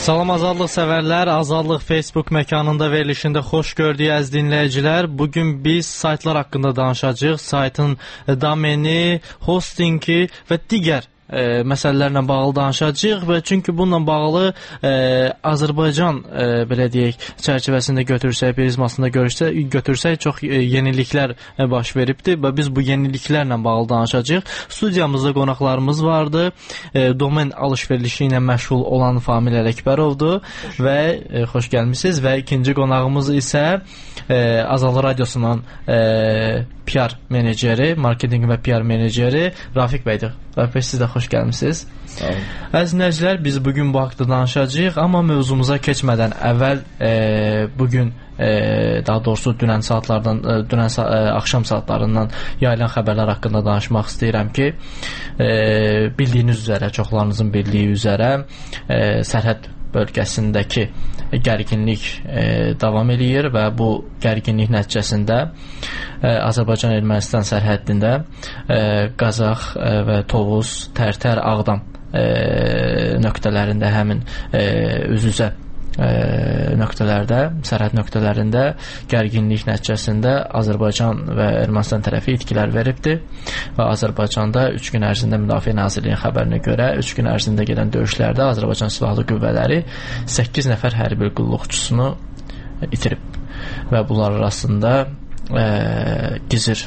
Salam azadlıq sevərlər, Azadlıq Facebook məkanında verilişində xoş gördük əziz dinləyicilər. Bugün biz saytlar haqqında danışacağıq. Saytın domeni, hostingi və digər məsələlərlə bağlı danışacağıq və çünki bununla bağlı Azərbaycan belə deyək çərçivəsində götürsək, prizmasında götürsək çox yeniliklər baş veribdir və biz bu yeniliklərlə bağlı danışacağıq. Studiyamızda qonaqlarımız vardı. Domen alış-verişi ilə məşğul olan Famil Ələkbərovdur və xoş gəlmisiniz və ikinci qonağımız isə Azadlıq Radiosunun PR meneceri, marketinq və PR meneceri Rafiq bəydir. Rafiq bəy, siz də xoş gəlmisiniz. Sağ olun. Əziz dinləyicilər, biz bugün bu haqda danışacağıq, amma mövzumuza keçmədən əvvəl bugün daha doğrusu dünən axşam saatlarından yayılan xəbərlər haqqında danışmaq istəyirəm ki, bildiyiniz üzrə, çoxlarınızın bildiyi üzrə sərhəd bölgəsindəki gərginlik davam eləyir və bu gərginlik nəticəsində Azərbaycan-Ermənistan sərhəddində Qazax və Tovuz, Tərtər, Ağdam nöqtələrində həmin üz-üzə nöqtələrdə, sərhəd nöqtələrində gərginlik nəticəsində Azərbaycan və Ermənistan tərəfi itkilər veribdir və Azərbaycanda 3 gün ərzində Müdafiə Nazirliyinin xəbərinə görə 3 gün ərzində gedən döyüşlərdə Azərbaycan Silahlı Qüvvələri 8 nəfər hərbi qulluqçusunu itirib və bunlar arasında Gizir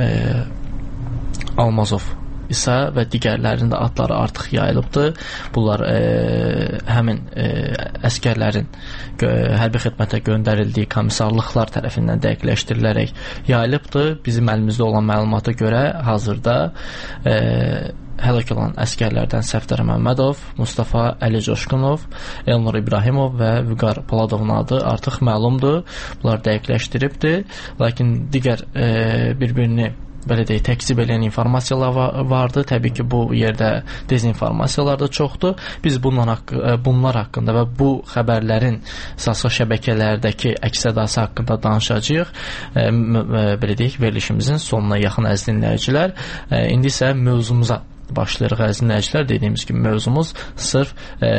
Almazov isə və digərlərinin də adları artıq yayılıbdır. Bunlar həmin əskərlərin hərbi xidmətə göndərildiyi komissarlıqlar tərəfindən dəqiqləşdirilərək yayılıbdır. Bizim əlimizdə olan məlumata görə hazırda həlak olan əskərlərdən Səfdər Məmmədov, Mustafa Əli Coşqunov, Elnur İbrahimov və Vüqar Poladovun adı artıq məlumdur. Bunlar dəqiqləşdiribdir. Lakin digər bir-birini belə deyək, təkzib eləyən informasiyalar vardı. Təbii ki, bu yerdə dezinformasiyalar da çoxdur. Biz bunlar haqqında və bu xəbərlərin sosial şəbəkələrdəki əks-sədası haqqında danışacağıq. Belə deyək, verilişimizin sonuna yaxın əziz dinləyicilər. İndi isə mövzumuza başlayırıq əziz dinləyicilər. Dediyimiz kimi mövzumuz sırf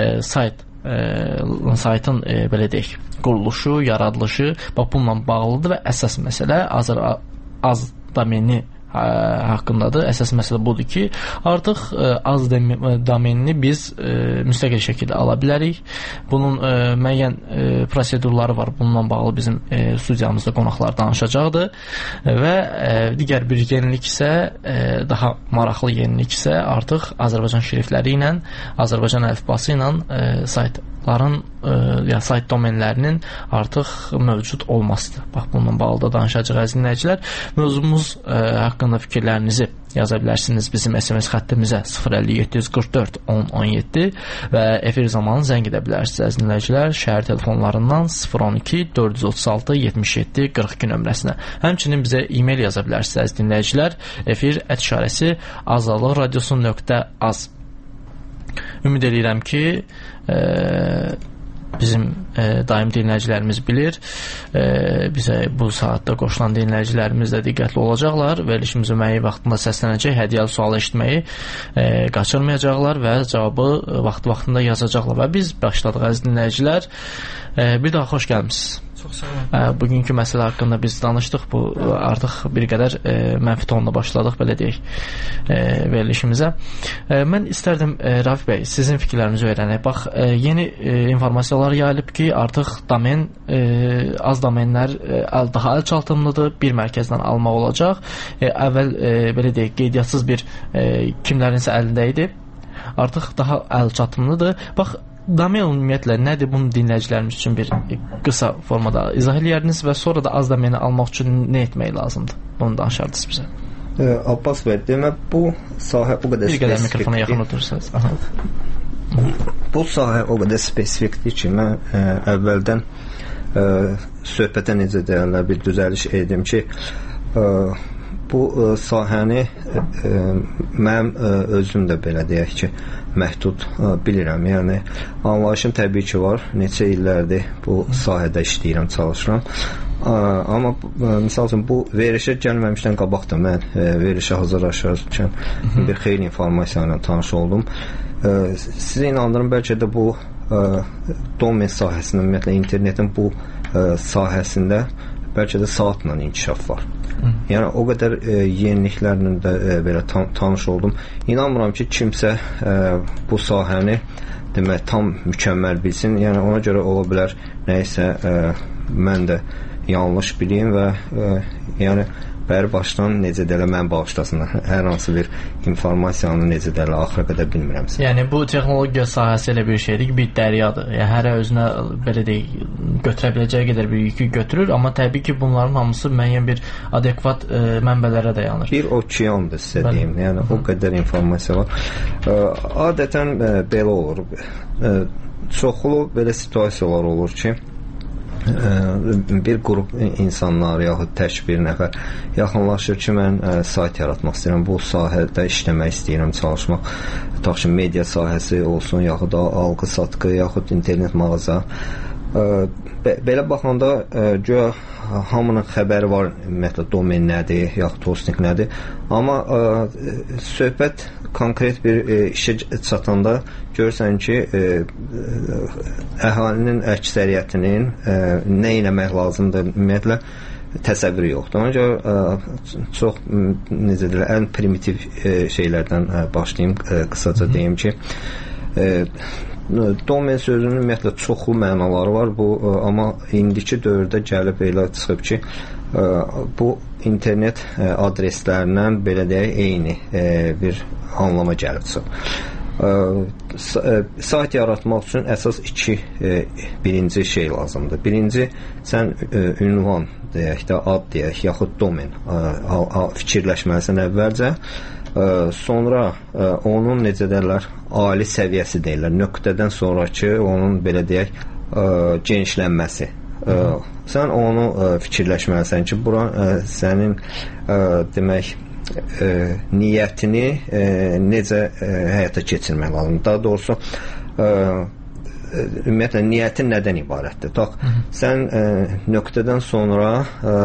saytın belə deyək, quruluşu, yaradılışı bununla bağlıdır və əsas məsələ az domeni haqqındadır. Əsas məsələ budur ki, artıq az domenini biz müstəqil şəkildə ala bilərik. Bunun müəyyən prosedurları var. Bununla bağlı bizim studiyamızda qonaqlar danışacaqdır və digər bir yenilik isə, daha maraqlı yenilik isə artıq Azərbaycan şrifləri ilə, Azərbaycan əlifbası ilə saytların sayt domenlərinin artıq mövcud olmasıdır. Bax, bununla bağlı da danışacaq əziz dinləyicilər. Mövzumuz haqqında fikirlərinizi yaza bilərsiniz bizim SMS xəttimizə 05744 1017 və efir zamanı zəng edə bilərsiniz əziz dinləyicilər şəhər telefonlarından 012 436 77 42 nömrəsinə. Həmçinin bizə e-mail yaza bilərsiniz əziz dinləyicilər efir@ azadlıqradiosu.az. Ümid edirəm ki, bizim daim dinləyicilərimiz bilir, bizə bu saatda qoşulan dinləyicilərimiz də diqqətli olacaqlar, verilişimizin müəyyən vaxtında səslənəcək, hədiyyəli sual eşitməyi qaçırmayacaqlar və cavabı vaxtında yazacaqlar və biz başladıq əziz dinləyicilər. Bir daha xoş gəlmişsiniz. Çox sağ olun. Bugünkü məsələ haqqında biz danışdıq. Bu artıq bir qədər mənfi tonla başladıq, belə deyək, verilişimizə. Mən istərdim, Rafi bəy, sizin fikirlərinizi öyrənək. Bax, yeni informasiyalar yayılıb ki, artıq domen, az domenlər daha əlçatımlıdır, bir mərkəzdən almaq olacaq. Əvvəl, belə deyək, qeydiyatsız bir kimlərinsə əlində idi. Artıq daha əlçatımlıdır. Bax, domen ümumiyyətlə nədir? Bunu dinləyicilərimiz üçün bir qısa formada izah edərdiniz və sonra da az domeni almaq üçün nə etmək lazımdır? Bunu danışardınız bizə. Abbas bəy, demək bu sahə o qədər spesifikdir. Bir qədər mikrofona yaxın oturursanız. Bu sahə o qədər spesifikdir ki, mən əvvəldən söhbətə necə deyərlər, bir düzəliş edim ki, bu sahəni mənim özüm də belə deyək ki, məhdud bilirəm. Yəni, anlayışım təbii ki var. Neçə illərdir bu sahədə işləyirəm, çalışıram. Amma misal üçün bu verilişə gəlməmişdən qabaq da mən verilişə hazırlaşarkən bir xeyli informasiya ilə tanış oldum. Sizə inandırım, bəlkə də bu domen sahəsində, ümumiyyətlə internetin bu sahəsində bəlkə də saatla inkişaf var. Yəni o qədər yeniliklərlə də belə tanış oldum. İnanmıram ki, kimsə bu sahəni demək tam mükəmməl bilsin. Yəni ona görə ola bilər nəyisə mən də yanlış bileyim və yəni bəri başdan necə deyirlər, mən bağışlasınlar. Hər hansı bir informasiyanı necə deyirlər, axıra qədər bilmirəmsə. Yəni bu texnologiya sahəsi elə bir şeydir ki, bir dəryadır. Yəni hərə özünə belə deyək, götürə biləcəyi qədər bir yükü götürür, amma təbii ki, bunların hamısı müəyyən bir adekvat mənbələrə dayanır. Bir okeandır sizə deyim. Yəni o qədər informasiya var. Adətən belə olur. Çoxlu belə situasiyalar olur ki, bir qrup insanlar yaxud tək bir nəfər yaxınlaşır ki, mən sayt yaratmaq istəyirəm, bu sahədə işləmək istəyirəm, çalışmaq, tutaq ki, media sahəsi olsun, yaxud alqı-satqı, yaxud internet mağaza. Belə baxanda güya hamının xəbəri var, ümumiyyətlə domen nədir, yaxud hosting nədir, amma söhbət konkret bir işə çatanda görürsən ki, əhalinin əksəriyyətinin nə eləmək lazımdır, ümumiyyətlə təsəvvürü yoxdur. Ona görə çox, necə deyirlər, ən primitiv şeylərdən başlayayım, qısaca deyim ki, domen sözünün ümumiyyətlə çoxlu mənaları var, amma indiki dövrdə gəlib elə çıxıb ki, bu internet adreslərindən belə deyək, eyni bir anlama gəlib çıxıb. Sayt yaratmaq üçün əsas birinci şey lazımdır. Birinci, sən ünvan deyək də, ad deyək, yaxud domen fikirləşməlisən əvvəlcə. Sonra onun necə deyirlər, ali səviyyəsi deyirlər, nöqtədən sonraki onun belə deyək, genişlənməsi. Sən onu fikirləşməlisən ki, bura sənin demək niyyətini necə həyata keçirmək lazımdır. Daha doğrusu ümumiyyətlə niyyətin nədən ibarətdir? Sən nöqtədən sonra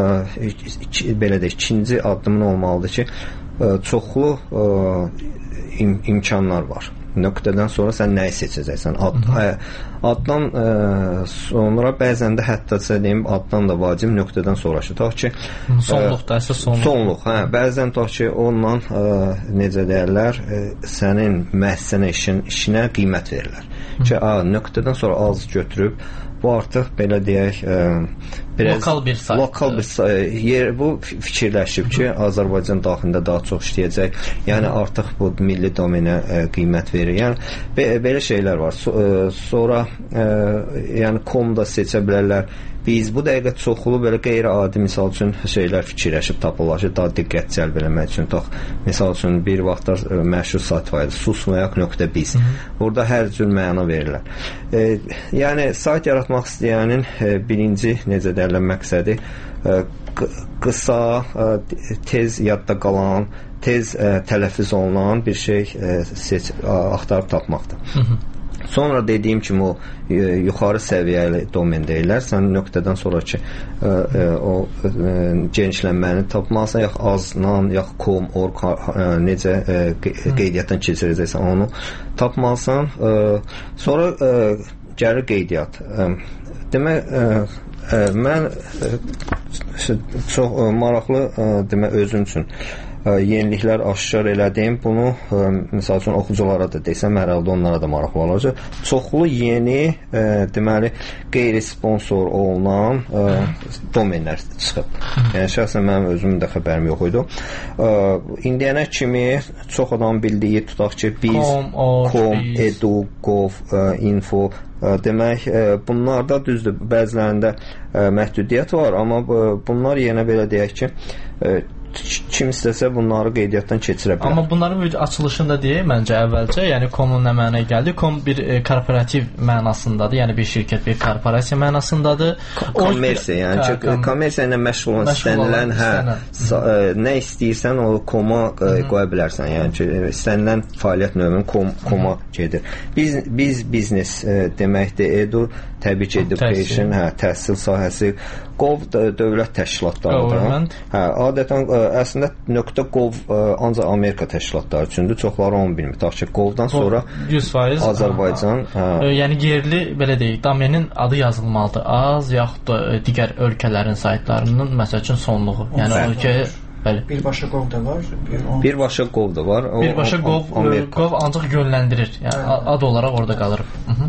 belə deyək, ikinci addımın olmalıdır ki, çoxlu imkanlar var. Nöqtədən sonra sən nəyi seçəcəksən? Addan sonra bəzən də hətta deyim, addan da vacib nöqtədən sonraki. Tutaq ki, sonluqda əsas sonluq. Bəzən tutaq ki, ondan necə deyirlər, sənin müəssisənə işinə qiymət verirlər. Ki, nöqtədən sonra az götürüb, bu artıq belə deyək, lokal bir yer, bu fikirləşib ki, Azərbaycan daxilində daha çox işləyəcək. Yəni artıq bu milli domenə qiymət verir. Yəni belə şeylər var. Sonra yəni com da seçə bilərlər. Biz bu dəqiqə çoxlu belə qeyri-adi misal üçün şeylər fikirləşib tapırlar ki, daha diqqət cəlb eləmək üçün. Misal üçün bir vaxtlar məşhur sayt var idi, susmayak.biz. Burada hər cür məna verirlər. Yəni sayt yaratmaq istəyənin birinci necə deyirlər məqsədi qısa, tez yadda qalan, tez tələffüz olunan bir şey axtarıb tapmaqdır. Sonra dediyim kimi o yuxarı səviyyəli domen deyirlər. Sən nöqtədən sonraki o genişlənməni tapmalısan, yaxud aznan, yaxud com, org, necə qeydiyyatdan keçirəcəksən onu tapmalısan. Sonra gəlir qeydiyyat. Demək, mən çox maraqlı demək özüm üçün yeniliklər aşkar elədim. Bunu misal üçün oxuculara da desəm, hər halda onlara da maraqlı olacaq. Çoxlu yeni deməli qeyri-sponsor olunan domenlər çıxıb. Yəni şəxsən mənim özümün də xəbərim yox idi. İndiyənə kimi çox adam bildiyi, tutaq ki, biz, com, edu, gov, info, demək, bunlarda düzdür, bəzilərində məhdudiyyət var, amma bunlar yenə belə deyək ki, kim istəsə bunları qeydiyyatdan keçirə bilər. Amma bunların bir açılışında deyək, məncə əvvəlcə, yəni com-un nə mənaya gəldi? Com bir korporativ mənasındadır, yəni bir şirkət, bir korporasiya mənasındadır. Kommersiya, yəni kommersiya ilə məşğul olan istənilən, nə istəyirsən o com-a qoya bilərsən. Yəni ki, istənilən fəaliyyət növünün com-a gedir. Biz biznes deməkdir, edu, təbii ki, education, təhsil sahəsi, qov dövlət təşkilatlarıdır. Adətən əslində .gov ancaq Amerika təşkilatları üçündür. Çoxları onu bilmir. Tutaq ki, Gov-dan sonra 100% Azərbaycan. Yəni yerli belə deyək, domenin adı yazılmalıdır. Az yaxud da digər ölkələrin saytlarının məsəl üçün sonluğu. Yəni ölkə Birbaşa Gov da var. Birbaşa Gov da var. Birbaşa Gov ancaq yönləndirir. Yəni ad olaraq orada qalır.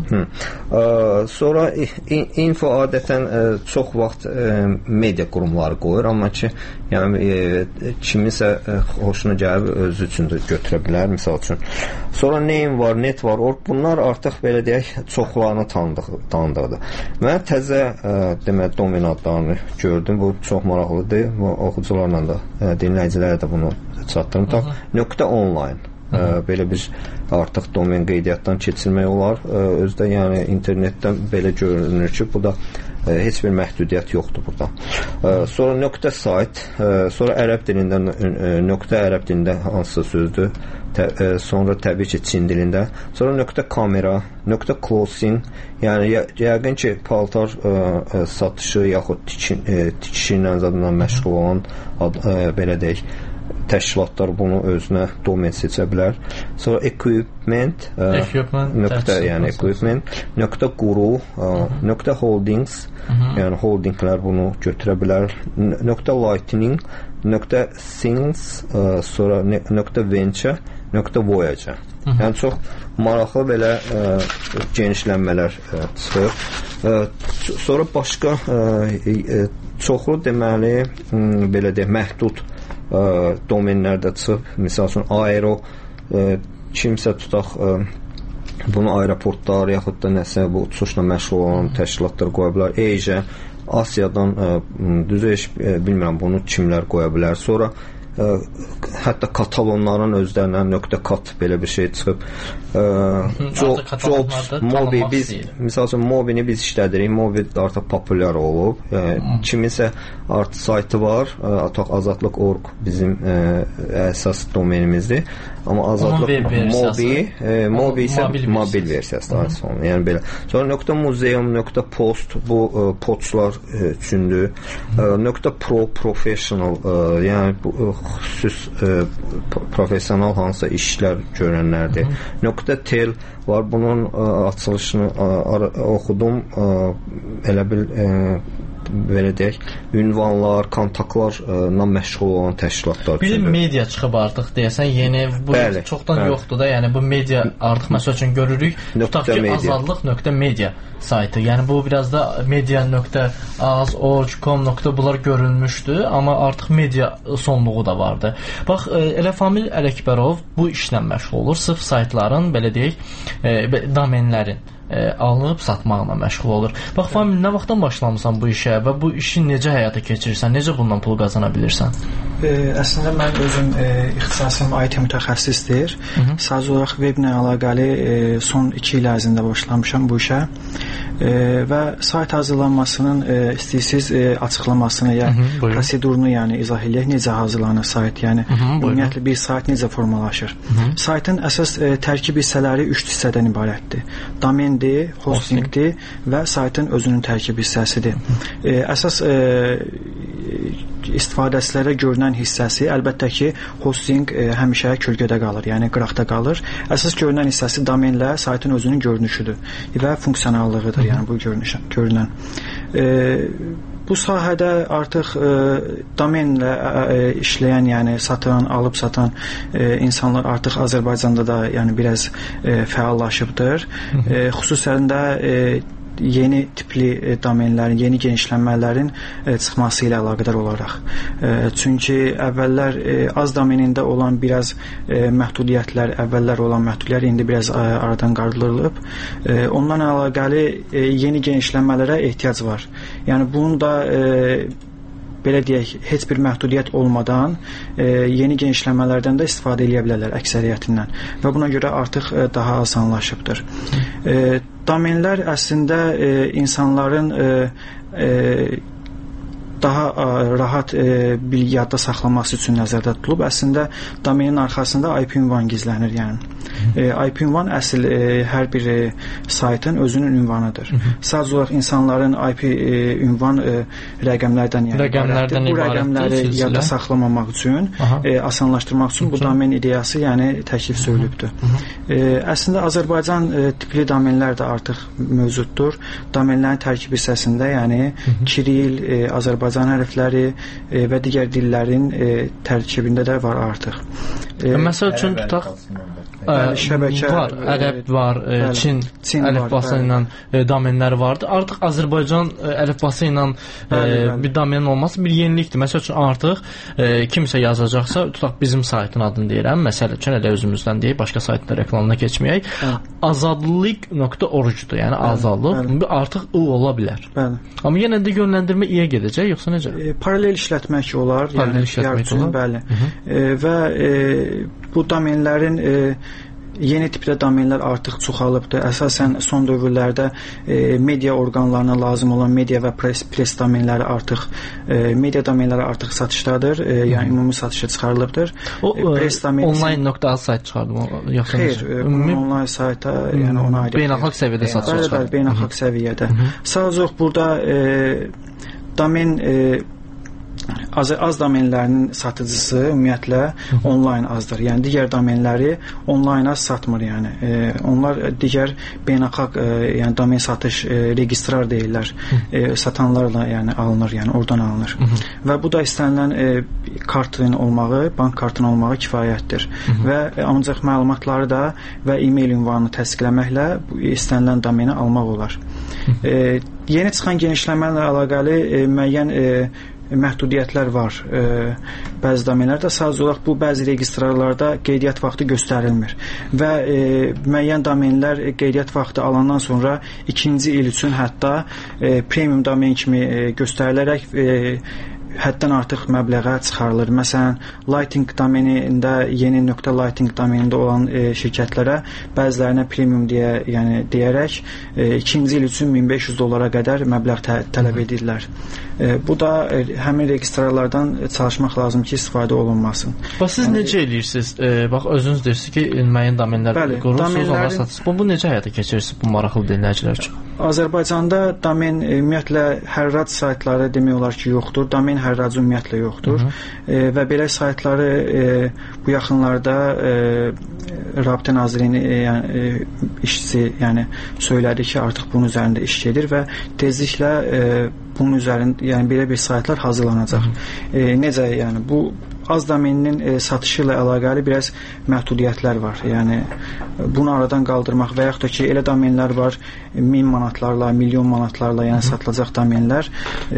Sonra info adətən çox vaxt media qurumları qoyur, amma ki, yəni kiminsə xoşuna gəlib özü üçün də götürə bilər, misal üçün. Sonra name var, net var, bunlar artıq belə deyək, çoxlarını tanıdıqdır. Mən təzə demək domen adlarını gördüm. Bu çox maraqlıdır. Bu oxucularla da dinləyicilərə də bunu çatdırım. .online belə bir artıq domen qeydiyyatdan keçirmək olar. Özdə yəni internetdən belə görünür ki, bu da heç bir məhdudiyyət yoxdur burada. Sonra .site, sonra ərəb dilində ərəb dilində hansısa sözdür. Sonra təbii ki, Çin dilində. Sonra .kamera, .closing, yəni yəqin ki, paltar satışı yaxud tikişi ilə zadından məşğul olan belə deyək, təşkilatlar bunu özünə domen seçə bilər. Sonra equipment, yəni equipment, .guru, .holdings, yəni holdinglər bunu götürə bilər. .lightning, .things, sonra .venture, .voyager. Yəni çox maraqlı belə genişlənmələr çıxır. Sonra başqa çoxlu deməli belə deyək, məhdud domenlərdə çıxıb. Misal üçün aero, kimsə tutaq bunu aeroportlar yaxud da nəsə bu uçuşla məşğul olan təşkilatlar qoya bilər. Asia, Asiyadan düzü heç bilmirəm bunu kimlər qoya bilər. Sonra hətta katalonların özlərindən .cat belə bir şey çıxıb. Jobs, Mobi, biz misal üçün Mobini biz işlədirik. Mobi artıq populyar olub. Kiminsə artıq saytı var. Azadlıq.org bizim əsas domenimizdir. Amma Azadlıq Mobi isə mobil versiyası. Yəni belə. Sonra .museum, .post bu poçlar üçündür. .pro professional, yəni bu xüsus professional hansısa işlər görənlərdir. .tel var. Bunun açılışını oxudum. Elə bil belə deyək, ünvanlar, kontaktlarla məşğul olan təşkilatlar. Bir media çıxıb artıq deyəsən, yeni bu çoxdan yoxdur da, yəni bu media artıq məsəl üçün görürük. Tutaq ki, azadlıq.media saytı. Yəni bu biraz da media.az.org.com. bunlar görünmüşdü, amma artıq media sonluğu da vardı. Bax, elə Famil Ələkbərov bu işlə məşğul olur. Sırf saytların, belə deyək, domenlərin alınıb satmaqla məşğul olur. Bax, Famil, nə vaxtdan başlamısan bu işə və bu işi necə həyata keçirirsən? Necə bundan pul qazana bilirsən? Əslində mən özüm ixtisasım IT mütəxəssisdir. Sadəcə olaraq weblə əlaqəli son 2 il ərzində başlamışam bu işə. Və sayt hazırlanmasının istəyirsiniz açıqlamasını ya prosedurunu yəni izah eləyək, necə hazırlanır sayt, yəni ümumiyyətlə bir sayt necə formalaşır. Saytın əsas tərkib hissələri 3 hissədən ibarətdir. Domendir, hostingdir və saytın özünün tərkib hissəsidir. Əsas istifadəçilərə görünən hissəsi əlbəttə ki, hosting həmişə kölgədə qalır, yəni qıraqda qalır. Əsas görünən hissəsi domenlə saytın özünün görünüşüdür və funksionallığıdır, yəni bu görünən. Bu sahədə artıq domenlə işləyən, yəni satan, alıb satan insanlar artıq Azərbaycanda da yəni biraz fəallaşıbdır. Xüsusən də yeni tipli domenlərin, yeni genişlənmələrin çıxması ilə əlaqədar olaraq. Çünki əvvəllər az domenində olan biraz məhdudiyyətlər, əvvəllər olan məhdudiyyətlər indi biraz aradan qaldırılıb. Ondan əlaqəli yeni genişlənmələrə ehtiyac var. Yəni bunu da belə deyək, heç bir məhdudiyyət olmadan yeni genişlənmələrdən də istifadə edə bilərlər əksəriyyətindən və buna görə artıq daha asanlaşıbdır. Domenlər əslində insanların daha rahat bir yadda saxlaması üçün nəzərdə tutulub. Əslində domenin arxasında IP ünvan gizlənir, yəni. IP ünvan əsl hər bir saytın özünün ünvanıdır. Sadəcə olaraq insanların IP ünvan rəqəmlərdən ibarətdir. Bu rəqəmləri yadda saxlamamaq üçün, asanlaşdırmaq üçün bu domen ideyası, yəni təklif söylübdür. Əslində Azərbaycan tipli domenlər də artıq mövcuddur. Domenlərin tərkib hissəsində, yəni Kiril, Azərbaycan hərfləri və digər dillərin tərkibində də var artıq. Məsəl üçün tutaq şəbəkə var, ərəb var, Çin əlifbası ilə domenləri vardı. Artıq Azərbaycan əlifbası ilə bir domenin olması bir yenilikdir. Məsəl üçün artıq kimsə yazacaqsa, tutaq bizim saytın adını deyirəm, məsəl üçün elə özümüzdən deyək, başqa saytda reklamına keçməyək. Azadlıq.org-dur, yəni azadlıq artıq o ola bilər. Amma yenə də yönləndirmə i-yə gedəcək, yoxsa necə? Paralel işlətmək olar, paralel işlətmək olar. Bəli. Və bu domenlərin yeni tipdə domenlər artıq çoxalıbdır. Əsasən son dövrlərdə media orqanlarına lazım olan media və press domenləri artıq media domenləri artıq satışdadır. Yəni ümumi satışa çıxarılıbdır. O online.az sayt çıxardı yoxsa xeyr, onlayn sayta, yəni ona aid beynəlxalq səviyyədə satışa çıxardı. Bəli, beynəlxalq səviyyədə. Sadəcə burada domen az domenlərinin satıcısı ümumiyyətlə onlayn azdır. Yəni digər domenləri onlayn az satmır, yəni. Onlar digər beynəlxalq yəni domen satış registrar deyirlər. Satanlarla yəni alınır, yəni oradan alınır. Və bu da istənilən kartın olmağı, bank kartının olmağı kifayətdir. Və ancaq məlumatları da və e-mail ünvanını təsdiqləməklə bu istənilən domeni almaq olar. Yeni çıxan genişləmə ilə əlaqəli müəyyən məhdudiyyətlər var. Bəzi domenlərdə sadəcə olaraq bu bəzi registrarlarda qeydiyyat vaxtı göstərilmir və müəyyən domenlər qeydiyyat vaxtı alandan sonra 2-ci il üçün hətta premium domen kimi göstərilərək həddən artıq məbləğə çıxarılır. Məsələn, Lighting domenində, yeni .lighting domenində olan şirkətlərə bəzilərinə premium deyərək 2-ci il üçün $1500 qədər məbləğ tələb edirlər. Bu da həmin registrarlardan çalışmaq lazım ki, istifadə olunmasın. Bax, siz necə edirsiniz? Bax, özünüz deyirsiniz ki, müəyyən domenlər qurursunuz, onlar satırsınız. Bu necə həyata keçirirsiniz bu maraqlı dinləyicilər üçün? Azərbaycanda domen ümumiyyətlə hərrac saytları demək olar ki, yoxdur. Domen hərracı ümumiyyətlə yoxdur. Və belə saytları bu yaxınlarda Rabitə Nazirliyinin işçisi söylədi ki, artıq bunun üzərində iş gedir və tezliklə bunun üzərində belə bir saytlar hazırlanacaq. Necə bu az domeninin satışı ilə əlaqəli biraz məhdudiyyətlər var. Yəni bunu aradan qaldırmaq və yaxud da ki, elə domenlər var 1000 manatlarla, milyon manatlarla satılacaq domenlər.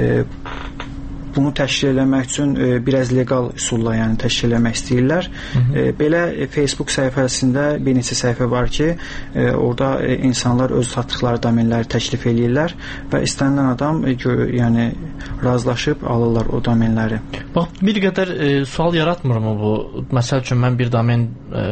Bunu təşkil eləmək üçün biraz legal üsulla təşkil eləmək istəyirlər. Belə Facebook səhifəsində bir neçə səhifə var ki, orada insanlar öz satdıqları domenləri təklif eləyirlər və istənilən adam razılaşıb alırlar o domenləri. Bax, bir qədər sual yaratmırmı bu? Məsəl üçün mən bir domen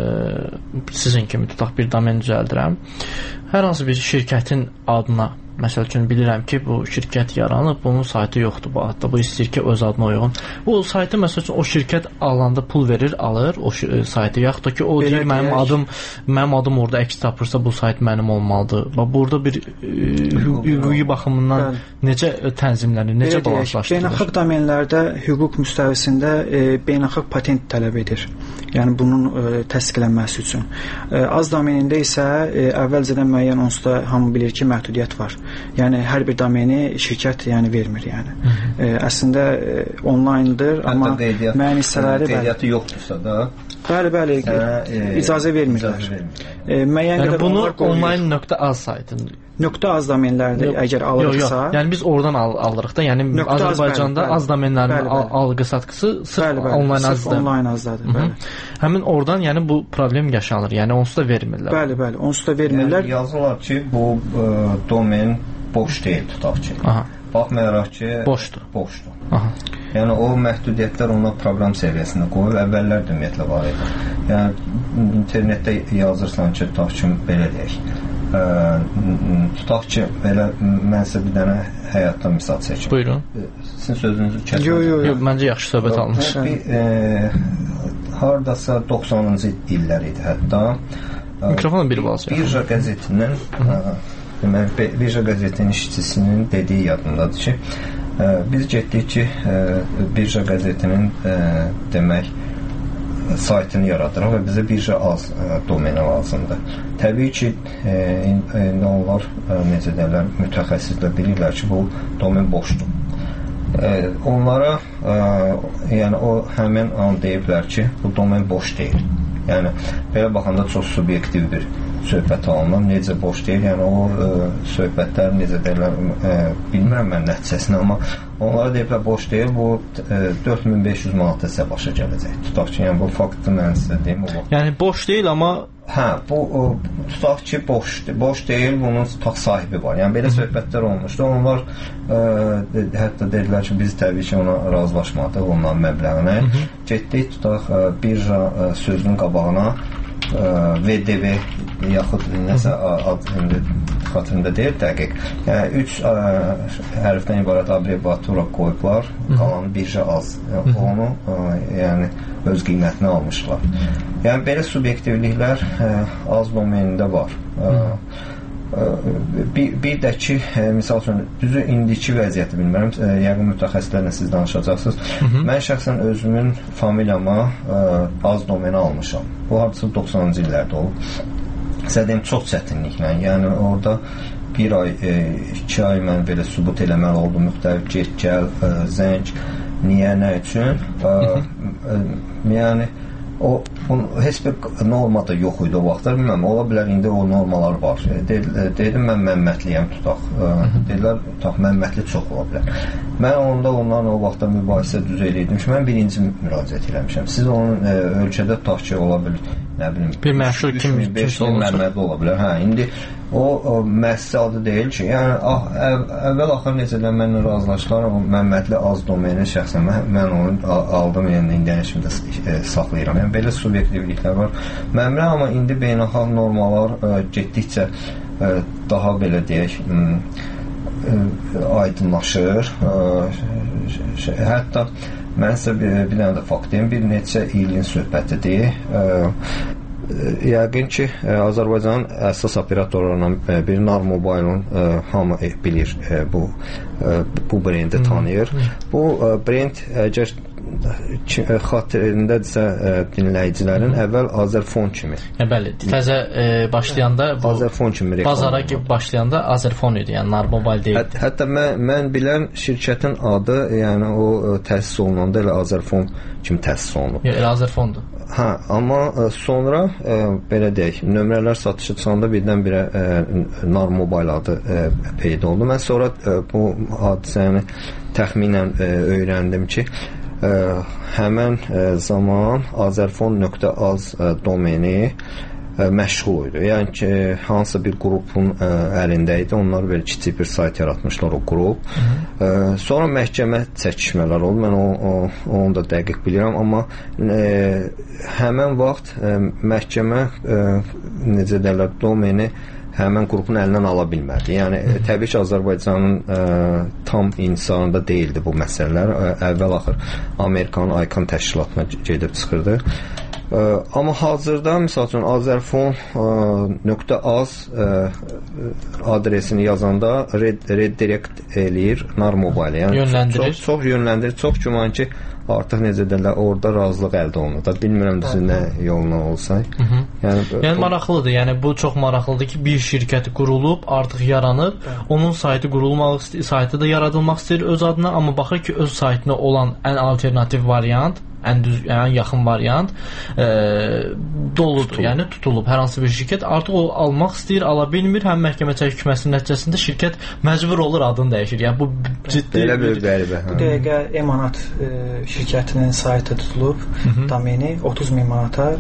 sizin kimi tutaq bir domen düzəldirəm. Hər hansı bir şirkətin adına, məsəl üçün bilirəm ki, bu şirkət yaranıb, bunun saytı yoxdur bu adda, bu istəyir ki, öz adına uyğun. Bu saytı, məsəl üçün, o şirkət alanda pul verir, alır o saytı, yaxud da ki, o deyir, mənim adım orada əks tapırsa, bu sayt mənim olmalıdır. Burada bir hüquqi baxımından necə tənzimlənir, necə balanslaşdırılır? Beynəlxalq domenlərdə hüquq müstəvisində beynəlxalq patent tələb edir. Yəni, bunun təsdiqlənməsi üçün. Az domenində isə əvvəlcədən müəyyən onsuz da hamı bilir ki, məhdudiyyət var. Yəni hər bir domeni şirkət vermir. Əslində onlayndır, amma müəyyən hissələri qeydiyyatı yoxdursa da bəli, icazə vermirlər. Bunu online.az saytın .az domenlərini əgər alırıqsa... Yəni biz oradan alırıq da, yəni Azərbaycanda az domenlərin algı-satqısı sırf online azdadır. Həmin oradan bu problem yaşanır, yəni onsuz da vermirlər. Bəli, onsuz da vermirlər. Yazırlar ki, bu domen boş deyil, tutaq ki. Baxmayaraq ki, boşdur. Yəni o məhdudiyyətlər onlar proqram səviyyəsində qoyur, əvvəllər də ümumiyyətlə var idi. Yəni internetdə yazırsan ki, tutaq ki, belə deyək. tutaq ki, belə mən sizə bir dənə həyatdan misal çəkim. Buyurun. Sizin sözünüzü kəsmədim. Yox, məncə yaxşı söhbət alınır. Hardasa 90-cı illər idi hətta. Mikrofonun bir balaca. Birja qəzetinin Birja qəzetinin işçisinin dediyi yadındadır ki, biz getdik ki, Birja qəzetinin demək saytını yaradırıq və bizə birja az domeni lazımdır. Təbii ki, onlar necə deyirlər, mütəxəssislər bilirlər ki, bu domen boşdur. Onlara yəni o həmin an deyiblər ki, bu domen boş deyil. Yəni belə baxanda çox subyektiv bir söhbət alınır. Necə boş deyil, yəni o söhbətlər necə deyirlər, bilmirəm mən nəticəsini, amma onlara deyiblər boş deyil, bu 4500 manata sizə başa gələcək. Tutaq ki, yəni bu faktı mən sizə deyim. Yəni boş deyil, amma bu tutaq ki, boş deyil, bunun tutaq sahibi var. Yəni belə söhbətlər olmuşdu. Onlar hətta dedilər ki, biz təbii ki, ona razılaşmadıq, onların məbləğinə. Getdik, tutaq birja sözünün qabağına VDV yaxud nəsə xatırında deyil dəqiq. Yəni 3 hərfdən ibarət abreviatura qoyublar, qalanı birja az. Onu yəni öz qiymətini almışlar. Yəni belə subyektivliklər az domenində var. Bir də ki, misal üçün, düzü indiki vəziyyəti bilmirəm, yəqin mütəxəssislərlə siz danışacaqsınız. Mən şəxsən özümün familiyama az domeni almışam. Bu hardasa 90-cı illərdə olub. Sizə deyim, çox çətinliklə. Yəni orada bir ay, 2 ay mən belə sübut eləməli oldum, müxtəlif get, gəl, zəng, niyə, nə üçün. Yəni heç bir norma da yox idi o vaxtlar, bilməm, ola bilər indi o normalar var. Dedim, mən Məmmədliyəm, tutaq. Dedilər, tutaq, Məmmədli çox ola bilər. Mən onda onlarla o vaxtda mübahisə düz eləyirdim ki, mən birinci müraciət eləmişəm. Siz onun ölkədə tutaq ki, ola bilir, nə bilim, bir məşhur kim 5.000 Məmmədli ola bilər. Hə, indi o müəssisə adı deyil ki, yəni əvvəl axır necədən mənlə razılaşdılar, amma Məmmədli az domeni şəxsən mən onu aldım, yəni indiyən şimdi saxlayıram. Yəni belə subyektivliklər var. Məmrə, amma indi beynəlxalq normalar getdikcə daha belə deyək aydınlaşır. Hətta mən sizə bir dənə də fakt deyim, bir neçə ilin söhbətidir. Yəqin ki, Azərbaycanın əsas operatorlarından biri Nar Mobile-ın hamı bilir, bu brendi tanıyır. Bu brend, əgər xatirindədirsə dinləyicilərin, əvvəl Azerfon kimi. Bəli, təzə başlayanda Azerfon kimi bazara başlayanda Azerfon idi, yəni Nar Mobile deyil. Hətta mən bilən şirkətin adı, yəni o təsis olunanda elə Azerfon kimi təsis olunub. Yox, elə Azerfondur. Hə, amma sonra belə deyək, nömrələr satışı çıxanda birdən-birə Nar Mobile adı peyda oldu. Mən sonra bu hadisəni təxminən öyrəndim ki, həmən zaman Azerfon.az domeni məşğul idi. Yəni ki, hansısa bir qrupun əlində idi. Onlar belə kiçik bir sayt yaratmışlar o qrup. Sonra məhkəmə çəkişmələr oldu. Mən onu da dəqiq bilirəm, amma həmən vaxt məhkəmə necə deyirlər, domeni həmən qrupun əlindən ala bilmədi. Yəni, təbii ki, Azərbaycanın tam intisarında deyildi bu məsələlər. Əvvəl-axır Amerikanın ICANN təşkilatına gedib çıxırdı. Amma hazırda, misal üçün, Azerfon.az adresini yazanda redirect eləyir Nar Mobile. Yəni, yönləndirir. Çox yönləndirir. Çox güman ki, artıq necə deyirlər, orada razılıq əldə olunur. Da bilmirəm düzü nə yoluna olsa. Yəni maraqlıdır. Yəni bu çox maraqlıdır ki, bir şirkət qurulub, artıq yaranıb, onun saytı qurulmaq istəyir, saytı da yaradılmaq istəyir öz adına, amma baxır ki, öz saytına olan ən alternativ variant, ən yaxın variant doludur, yəni tutulub. Hər hansı bir şirkət artıq o almaq istəyir, ala bilmir. Həm məhkəmə çəkilməsinin nəticəsində şirkət məcbur olur, adını dəyişir. Yəni bu ciddi bir qəribə. Bu dəqiqə Emanat şirkətinin saytı tutulub, domeni 30.000 manata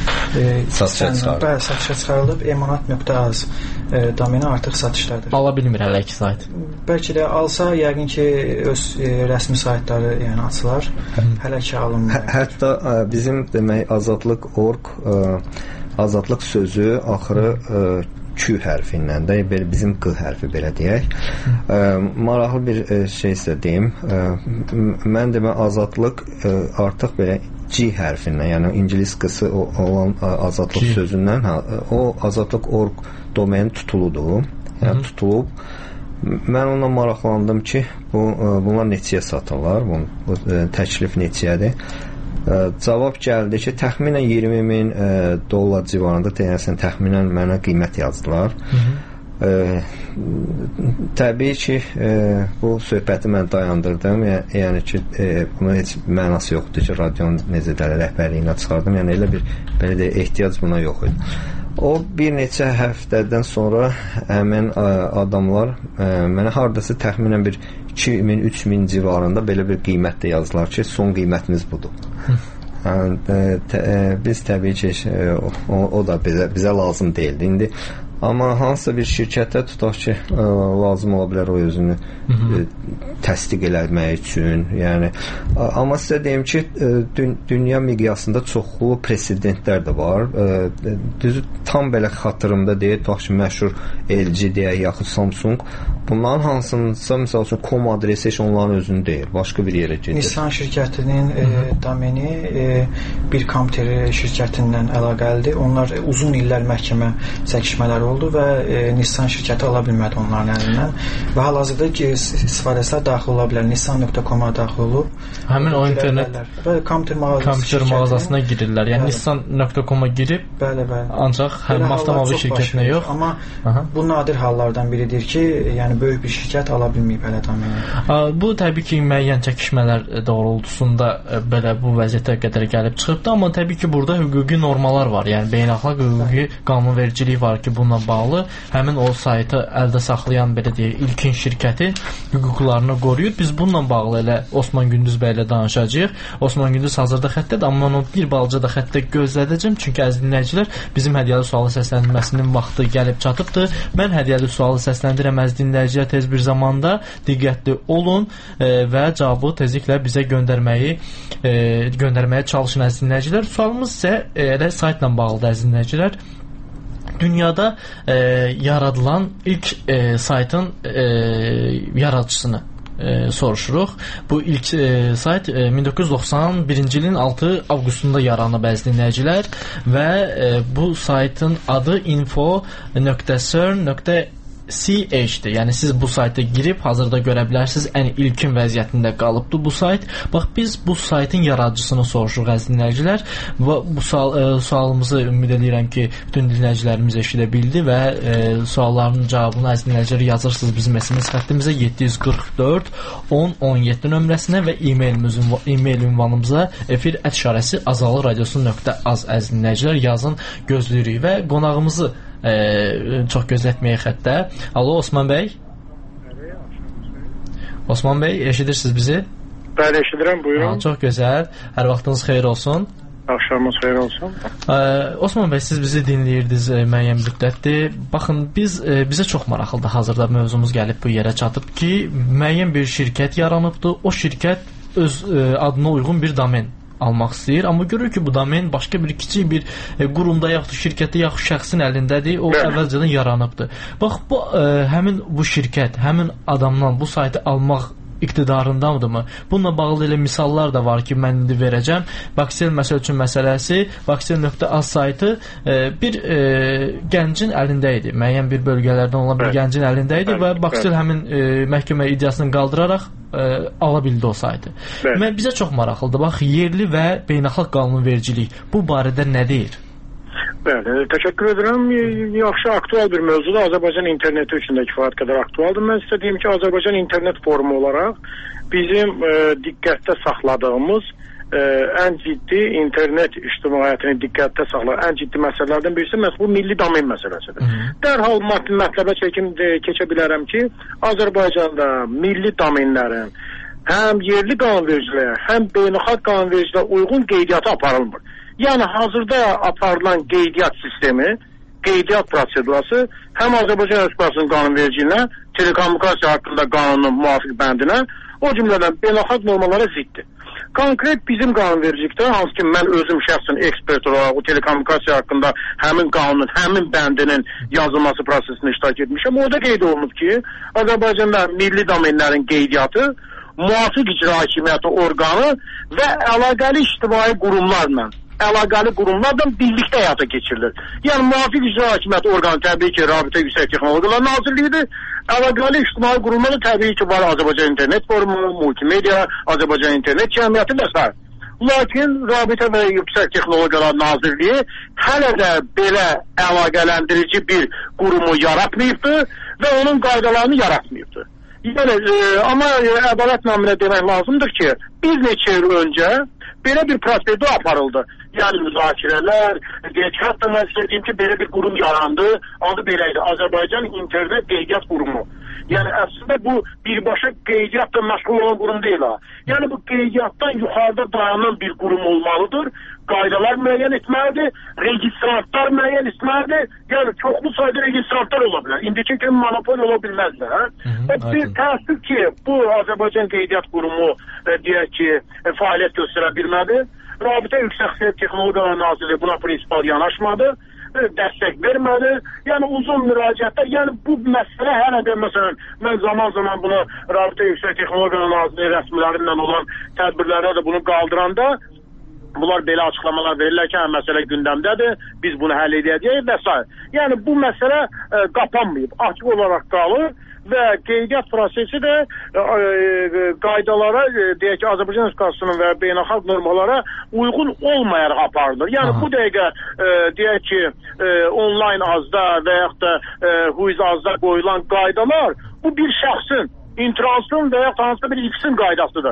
satışa çıxarılıb. Emanat.az domeni artıq satışdadır. Ala bilmir hələ ki sayt. Bəlkə də alsa, yəqin ki, öz rəsmi saytları yəni açılar. Hələ ki alınmır. Hətta bizim demək Azadlıq.org Azadlıq sözü axırı Q hərfi ilə də, belə bizim Q hərfi belə deyək. Maraqlı bir şey isə deyim. Mən demə azadlıq artıq belə G hərfindən, yəni ingilis qısı olan azadlıq sözündən, o azadlıq.org domeni tutuludur. Yəni tutulub. Mən onunla maraqlandım ki, bunlar neçəyə satırlar? Bu təklif neçəyədir? Cavab gəldi ki, təxminən $20,000 civarında, deyəsən təxminən mənə qiymət yazdılar. Təbii ki, bu söhbəti mən dayandırdım. Yəni ki, bunun heç mənası yoxdur ki, radionun necə də rəhbərliyinə çıxardım. Yəni elə bir belə də ehtiyac buna yox idi. O bir neçə həftədən sonra həmin adamlar mənə hardasa təxminən bir 2000-3000 civarında belə bir qiymət də yazdılar ki, son qiymətiniz budur. Biz təbii ki, o da bizə lazım deyildi. İndi amma hansısa bir şirkətə tutaq ki, lazım ola bilər o özünü təsdiq eləmək üçün. Yəni, amma sizə deyim ki, dünya miqyasında çoxlu presidentlər də var. Düzü tam belə xatırımda deyil, tutaq ki, məşhur LG deyək, yaxud Samsung. Bunların hansınsa, misal üçün, com adresi heç onların özünü deyil, başqa bir yerə gedir. Nissan şirkətinin domeni bir kompüter şirkətindən əlaqəlidir. Onlar uzun illər məhkəmə çəkişmələri oldu və Nissan şirkəti ala bilmədi onların əlindən və hal-hazırda istifadəçilər daxil ola bilər. Nissan.com-a daxil olub. Həmin o internet və kompüter mağazasına girirlər. Yəni Nissan.com-a girib ancaq həmin avtomobil şirkətinə yox. Amma bu nadir hallardan biridir ki, yəni böyük bir şirkət ala bilməyib hələ domeni. Bu təbii ki, müəyyən çəkişmələr doğrultusunda belə bu vəziyyətə qədər gəlib çıxıbdı, amma təbii ki, burada hüquqi normalar var. Yəni beynəlxalq hüquqi qanunvericilik var ki, bununla bağlı həmin o saytı əldə saxlayan belə deyək, ilkin şirkətin hüquqlarını qoruyur. Biz bununla bağlı elə Osman Gündüz bəy ilə danışacağıq. Osman Gündüz hazırda xəttədir, amma onu bir balaca da xəttə gözlədəcəm, çünki əziz dinləyicilər, bizim hədiyyəli sualı səsləndirməsinin vaxtı gəlib çatıbdır. Mən hədiyyəli sualı səsləndirəm, əziz dinləyicilər, tez bir zamanda diqqətli olun və cavabı tezliklə bizə göndərməyə çalışın, əziz dinləyicilər. Sualımız isə elə saytla bağlıdır, əziz dinləyicilər. Dünyada yaradılan ilk saytın yaradıcısını soruşuruq. Bu ilk sayt 1991-ci ilin 6 avqustunda yaranıb, əziz dinləyicilər, və bu saytın adı info.cern.ch-dir. Yəni siz bu sayta girib hazırda görə bilərsiniz, ən ilkin vəziyyətində qalıbdır bu sayt. Bax, biz bu saytın yaradıcısını soruşuruq, əziz dinləyicilər. Və bu sualımızı ümid edirəm ki, bütün dinləyicilərimiz eşidə bildi və sualların cavabını, əziz dinləyicilər, yazırsınız bizim SMS xəttimizə 744-10-17 nömrəsinə və e-mail ünvanımıza efir@azaliradio.az, əziz dinləyicilər, yazın, gözləyirik və qonağımızı çox gözlətməyə xəttə. Alo, Osman bəy. Osman bəy, eşidirsiniz bizi? Bəli, eşidirəm, buyurun. Çox gözəl. Hər vaxtınız xeyir olsun. Axşamınız xeyir olsun. Osman bəy, siz bizi dinləyirdiniz müəyyən müddətdir. Baxın, bizə çox maraqlıdır. Hazırda mövzumuz gəlib bu yerə çatıb ki, müəyyən bir şirkət yaranıbdır. O şirkət öz adına uyğun bir domen almaq istəyir, amma görür ki, bu domen başqa bir kiçik bir qurumda yaxud şirkətdə yaxud şəxsin əlindədir, o əvvəlcədən yaranıbdır. Bax, həmin bu şirkət, həmin adamdan bu saytı almaq iqtidarındadırmı? Bununla bağlı elə misallar da var ki, mən indi verəcəm. Vaxel məsəl üçün məsələsi, vaxel.az saytı bir gəncin əlində idi. Müəyyən bir bölgələrdən olan bir gəncin əlində idi və Vaxel həmin məhkəmə iddiasını qaldıraraq ala bildi o saytı. Bizə çox maraqlıdır. Bax, yerli və beynəlxalq qanunvericilik bu barədə nə deyir? Bəli, təşəkkür edirəm. Yaxşı, aktual bir mövzudur. Azərbaycan interneti üçün də kifayət qədər aktualdır. Mən sizə deyim ki, Azərbaycan internet forumu olaraq bizim diqqətdə saxladığımız ən ciddi internet ictimaiyyətini diqqətdə saxlayan ən ciddi məsələlərdən birisi məhz bu milli domen məsələsidir. Dərhal mətləbə keçə bilərəm ki, Azərbaycanda milli domenlərin həm yerli qanunvericiliyə, həm beynəlxalq qanunvericiliyə uyğun qeydiyyatı aparılmır. Yəni hazırda aparılan qeydiyyat sistemi, qeydiyyat prosedurası həm Azərbaycan Respublikasının qanunvericiliyinə, telekommunikasiya haqqında qanunun müvafiq bəndinə, o cümlədən beynəlxalq normalara ziddir. konkret bizim qanunvericilikdə, hansı ki mən özüm şəxsən ekspert olaraq o telekommunikasiya haqqında həmin qanunun, həmin bəndinin yazılması prosesində iştirak etmişəm. Orada qeyd olunub ki, Azərbaycanda milli domenlərin qeydiyyatı müvafiq icra hakimiyyəti orqanı və əlaqəli ictimai qurumlarla birlikdə həyata keçirilir. Yəni müvafiq icra hakimiyyəti orqanı təbii ki, Rabitə Yüksək Texnologiyalar Nazirliyidir. Əlaqəli ictimai qurumları təbii ki, var Azərbaycan İnternet Forumu, Multimedia, Azərbaycan İnternet Cəmiyyəti və s. Lakin Rabitə və Yüksək Texnologiyalar Nazirliyi hələ də belə əlaqələndirici bir qurumu yaratmayıbdır və onun qaydalarını yaratmayıbdır. Yəni, amma ədalət naminə demək lazımdır ki, bir neçə il öncə belə bir prosedur aparıldı. Yəni müzakirələr, hətta mən istədiyim ki, belə bir qurum yarandı, adı beləydi, Azərbaycan İnternet Qeydiyyat Qurumu. Yəni əslində bu birbaşa qeydiyyatla məşğul olan qurum deyil ha. Yəni bu qeydiyyatdan yuxarıda dayanan bir qurum olmalıdır. Qaydalar müəyyən etməlidir, registrantlar müəyyən etməlidir. Yəni çoxlu sayda registrantlar ola bilər. İndiki kimi monopol ola bilməzlər. Bir təəssüf ki, bu Azərbaycan Qeydiyyat Qurumu deyək ki, fəaliyyət göstərə bilmədi. Rabitə Yüksək Texnologiyalar Nazirliyi buna prinsipal yanaşmadı, dəstək vermədi. Yəni uzun müraciətlər, yəni bu məsələ hələ də məsələn, mən zaman bunu Rabitə Yüksək Texnologiyalar Nazirliyi rəsmilərindən olan tədbirlərdə də bunu qaldıranda bunlar belə açıqlamalar verirlər ki, məsələ gündəmdədir, biz bunu həll edəcəyik və s. Yəni bu məsələ qapanmayıb, açıq olaraq qalır və qeydiyyat prosesi də qaydalara, deyək ki, Azərbaycan Respublikasının və beynəlxalq normalara uyğun olmayaraq aparılır. Yəni bu dəqiqə deyək ki, onlayn azda və yaxud da huiz azda qoyulan qaydalar bu bir şəxsin intransın və ya hansısa bir X-in qaydasıdır.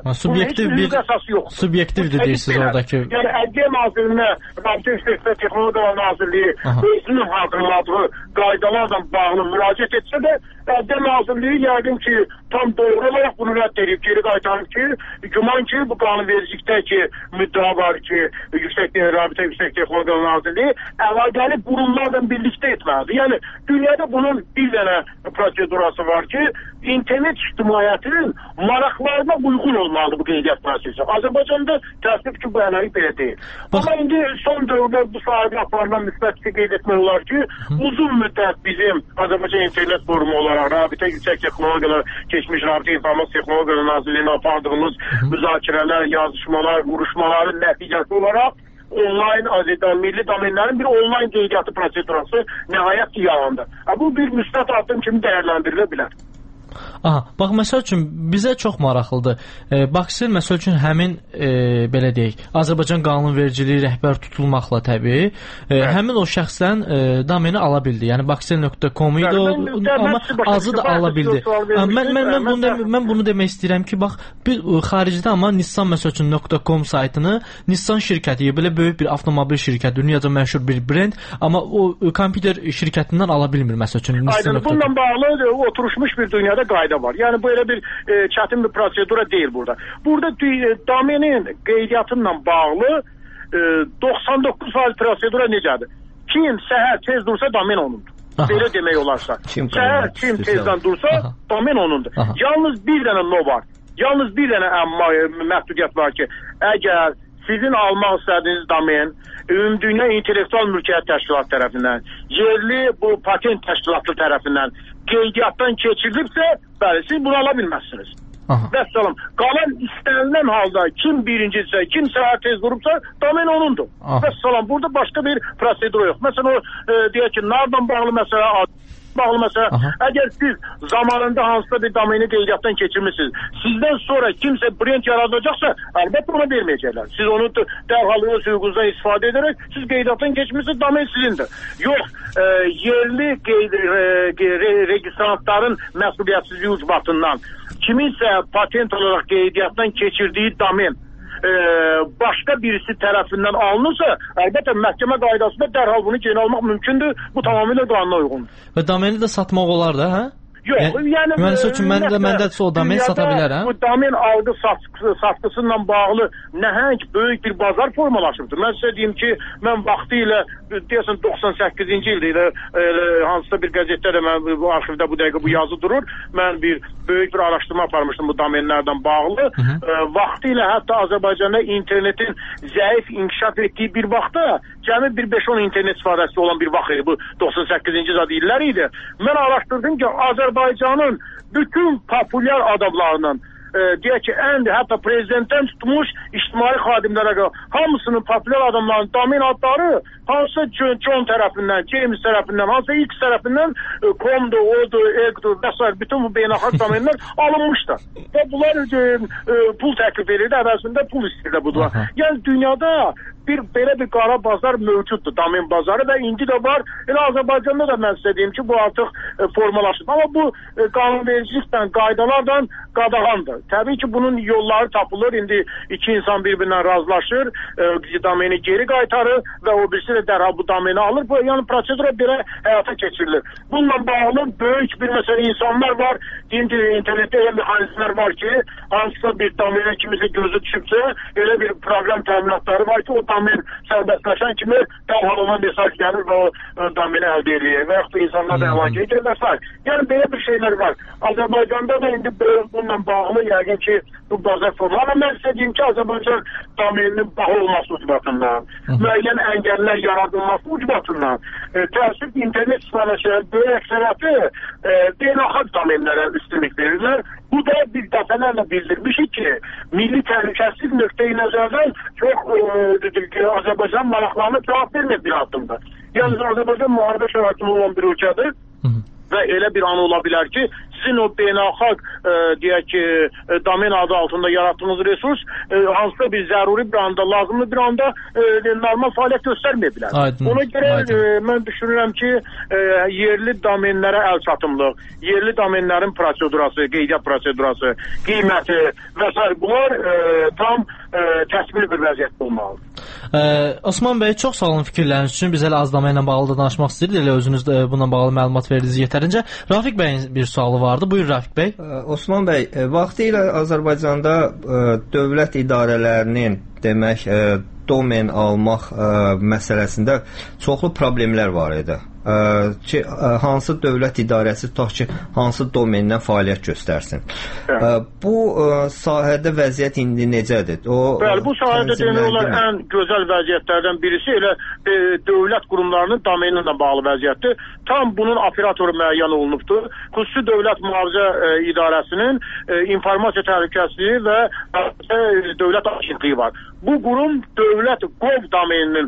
Subyektivdir deyirsiniz oradakı. Yəni Ədliyyə Nazirliyinə Rabitə Yüksək Texnologiyalar Nazirliyi özünün hazırladığı qaydalarla bağlı müraciət etsə də Ədliyyə Nazirliyi yəqin ki, tam doğru olaraq bunu rədd edib, geri qaytarıb ki, güman ki, bu qanunvericilikdəki müddəa var ki, Rabitə Yüksək Texnologiyalar Nazirliyi əlaqəli qurumlarla birlikdə etməlidir. Yəni dünyada bunun bir dənə prosedurası var ki, internet ictimaiyyətinin maraqlarına uyğun olmalıdır bu qeydiyyat prosesi. Azərbaycanda təəssüf ki, bu əlaqə belə deyil. Amma indi son dövrdə bu sahədə aparılan müsbət qeyd etmək olar ki, uzun müddət bizim Azərbaycan İnternet Forumu olaraq Rabitə Yüksək Texnologiyalar, keçmiş Rabitə İnformasiya Texnologiyalar Nazirliyinə apardığımız müzakirələr, yazışmalar, vuruşmaların nəticəsi olaraq onlayn milli domenlərin bir onlayn qeydiyyatı prosedurası nəhayət ki, yarandı. Bu bir müsbət addım kimi dəyərləndirilə bilər. Aha, bax, məsəl üçün bizə çox maraqlıdır. Bax, məsəl üçün həmin, belə deyək, Azərbaycan qanunvericiliyi rəhbər tutulmaqla təbii, həmin o şəxsdən domeni ala bildi. Yəni, Baxsel.com idi o, amma azı da ala bildi. Mən bunu demək istəyirəm ki, bax, xaricdə amma Nissan, məsəl üçün, .com saytını Nissan şirkəti, belə böyük bir avtomobil şirkəti, dünyaca məşhur bir brend, amma o kompüter şirkətindən ala bilmir, məsəl üçün, Nissan.com. Bununla bağlı oturuşmuş bir dünyada qayda var. Yəni bu elə bir çətin bir prosedura deyil burada. Burada domenin qeydiyyatıyla bağlı 99% prosedura necədir? Kim səhər tez dursa domen onundur. Belə demək olarsa. Səhər kim tezdən dursa domen onundur. Yalnız bir dənə no var. Yalnız bir dənə məhdudiyyət var ki, əgər sizin almaq istədiyiniz domen Ümumdünya İntellektual Mülkiyyət Təşkilatı tərəfindən, yerli bu patent təşkilatı tərəfindən qeydiyyatdan keçirilibsə, bəli, siz bunu ala bilməzsiniz. Vəssalam, qalan istənilən halda kim birincidirsə, kim səhər tez durubsa, domen onundur. Vəssalam, burada başqa bir prosedur yox. Məsələn, o deyək ki, nardan bağlı məsələ əgər siz zamanında hansısa bir domeni qeydiyyatdan keçirmişsiniz, sizdən sonra kimsə brend yaradacaqsa, əlbəttə ona verməyəcəklər. Siz onu dərhal öz hüququnuzdan istifadə edərək, siz qeydiyyatdan keçmişsiniz, domen sizindir. Yox, yerli registrantların məsuliyyətsizliyi ucbatından kiminsə patent olaraq qeydiyyatdan keçirdiyi domen başqa birisi tərəfindən alınırsa, əlbəttə məhkəmə qaydasında dərhal bunu geri almaq mümkündür. Bu tamamilə qanuna uyğundur. Və domeni də satmaq olar da, hə? Yox, yəni məsəl üçün məndə o domen sata bilərəm. Bu domen alğı satqısıyla bağlı nəhəng böyük bir bazar formalaşıbdır. Mən sizə deyim ki, mən vaxtı ilə deyəsən 98-ci ildə hansısa bir qəzetdə də mən bu arxivdə bu dəqiqə bu yazı durur. Mən böyük bir araşdırma aparmışdım bu domenlərdən bağlı. Vaxtı ilə hətta Azərbaycanda internetin zəif inkişaf etdiyi bir vaxtda cəmi bir 5-10 internet istifadəçisi olan bir vaxt idi. Bu 98-ci illər idi. Mən araşdırdım ki, Azərbaycanın bütün populyar adamlarının deyək ki, hətta prezidentdən tutmuş ictimai xadimlərə qədər hamısının populyar adamların domen adları hansı John tərəfindən, James tərəfindən, hansı X tərəfindən Com'dur, O'dur, Eg'dur və s. bütün bu beynəlxalq domenlər alınmışdır. Və bunlar pul təklif edirdi, əvəzində pul istəyirdi budur. Yəni dünyada belə bir qara bazar mövcuddur, domen bazarı və indi də var. Elə Azərbaycanda da mən sizə deyim ki, bu artıq formalaşıb. Amma bu qanunvericilikdən, qaydalardan qadağandır. Təbii ki, bunun yolları tapılır. İndi iki insan bir-birindən razılaşır, domeni geri qaytarır və o birisi də dərhal bu domeni alır. Bu, yəni prosedura belə həyata keçirilir. Bununla bağlı böyük bir məsələ insanlar var. Deyim ki, internetdə elə mexanizmlər var ki, hansısa bir domeni kimisə gözü düşübsə, elə bir proqram təminatları var ki, o domen sərbəstləşən kimi dərhal ona mesaj gəlir və o domeni əldə edir. Və yaxud da insanlar da əlaqə edir və s. Yəni belə bir şeylər var. Azərbaycanda da indi bununla bağlı yəqin ki, bu bazar formaları. Amma mən sizə deyim ki, Azərbaycan domeninin baha olması ucbatından, müəyyən əngəllər yaradılması ucbatından, təəssüf internet istifadəçilərin böyük əksəriyyəti beynəlxalq domenlərə üstünlük verirlər. Bu da bir dəfələrlə bildirmişik ki, milli təhlükəsizlik nöqteyi nəzərdən çox Azərbaycan maraqlarına cavab vermir bir addımda. Yəni Azərbaycan müharibə şəraitində olan bir ölkədir və elə bir an ola bilər ki, sizin o beynəlxalq deyək ki, domen adı altında yaratdığınız resurs hansısa bir zəruri bir anda, lazımlı bir anda normal fəaliyyət göstərməyə bilər. Ona görə mən düşünürəm ki, yerli domenlərə əl çatımlıq, yerli domenlərin prosedurası, qeydiyyat prosedurası, qiyməti və s. bunlar tam təsvir bir vəziyyətdə olmalıdır. Osman bəy, çox sağ olun fikirləriniz üçün. Biz elə az domen ilə bağlı da danışmaq istəyirik. Elə özünüz də bununla bağlı məlumat verdiniz yetərincə. Rafiq bəyin bir sualı vardı. Buyur Rafiq bəy. Osman bəy, vaxtı ilə Azərbaycanda dövlət idarələrinin demək domen almaq məsələsində çoxlu problemlər var idi. Ki, hansı dövlət idarəsi tutaq ki, hansı domendən fəaliyyət göstərsin. Bu sahədə vəziyyət indi necədir? Bəli, bu sahədə demək olar ən gözəl vəziyyətlərdən birisi elə dövlət qurumlarının domeni ilə bağlı vəziyyətdir. Tam bunun operatoru müəyyən olunubdur. Xüsusi Dövlət Mühafizə İdarəsinin informasiya təhlükəsizliyi və dövlət agentliyi var. Bu qurum dövlət gov domeninin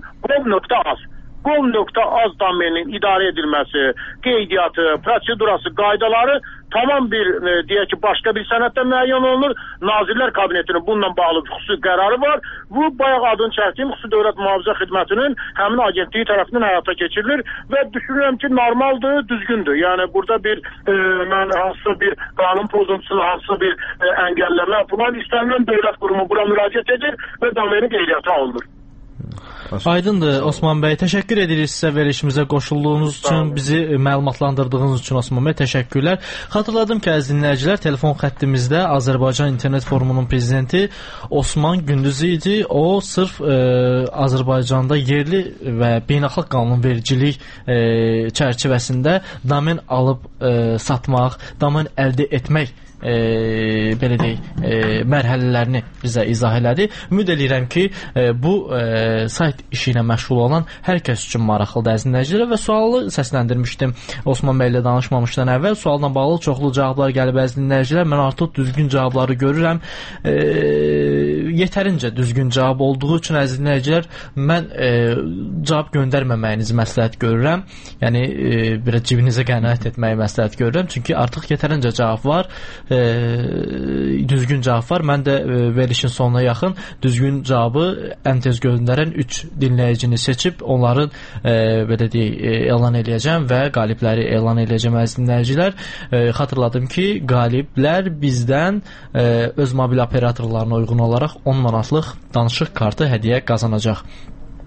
gov.az domeninin idarə edilməsi, qeydiyyatı, prosedurası, qaydaları tamam bir deyək ki, başqa bir sənəddə müəyyən olunur. Nazirlər Kabinetinin bununla bağlı xüsusi qərarı var. Bu bayaq adını çəkdiyim Xüsusi Dövlət Mühafizə Xidmətinin həmin agentliyi tərəfindən həyata keçirilir və düşünürəm ki, normaldır, düzgündür. Yəni burada bir hansısa bir qanun pozuntusu, hansısa bir əngəlləmə falan istənilən dövlət qurumu bura müraciət edir və domeni qeydiyyata alınır. Aydındır Osman bəy, təşəkkür edirik sizə verilişimizə qoşulduğunuz üçün, bizi məlumatlandırdığınız üçün Osman bəy, təşəkkürlər. Xatırladım ki, əziz dinləyicilər, telefon xəttimizdə Azərbaycan İnternet Forumunun prezidenti Osman Gündüzü idi. O sırf Azərbaycanda yerli və beynəlxalq qanunvericilik çərçivəsində domen alıb satmaq, domen əldə etmək belə deyək, mərhələlərini bizə izah elədi. Ümid edirəm ki, bu sayt işi ilə məşğul olan hər kəs üçün maraqlıdır əziz dinləyicilər və sualı səsləndirmişdim Osman bəy ilə danışmamışdan əvvəl. Sualla bağlı çoxlu cavablar gəlib əziz dinləyicilər. Mən artıq düzgün cavabları görürəm. Yetərincə düzgün cavab olduğu üçün əziz dinləyicilər, mən cavab göndərməməyinizi məsləhət görürəm. Yəni biraz cibinizə qənaət etməyi məsləhət görürəm. Çünki artıq yetərincə cavab var. Düzgün cavab var. Mən də verilişin sonuna yaxın düzgün cavabı ən tez göndərən 3 dinləyicini seçib onların belə deyək, elan eləyəcəm və qalibləri elan eləyəcəm əziz dinləyicilər. Xatırladım ki, qaliblər bizdən öz mobil operatorlarına uyğun olaraq 10 manatlıq danışıq kartı hədiyyə qazanacaq.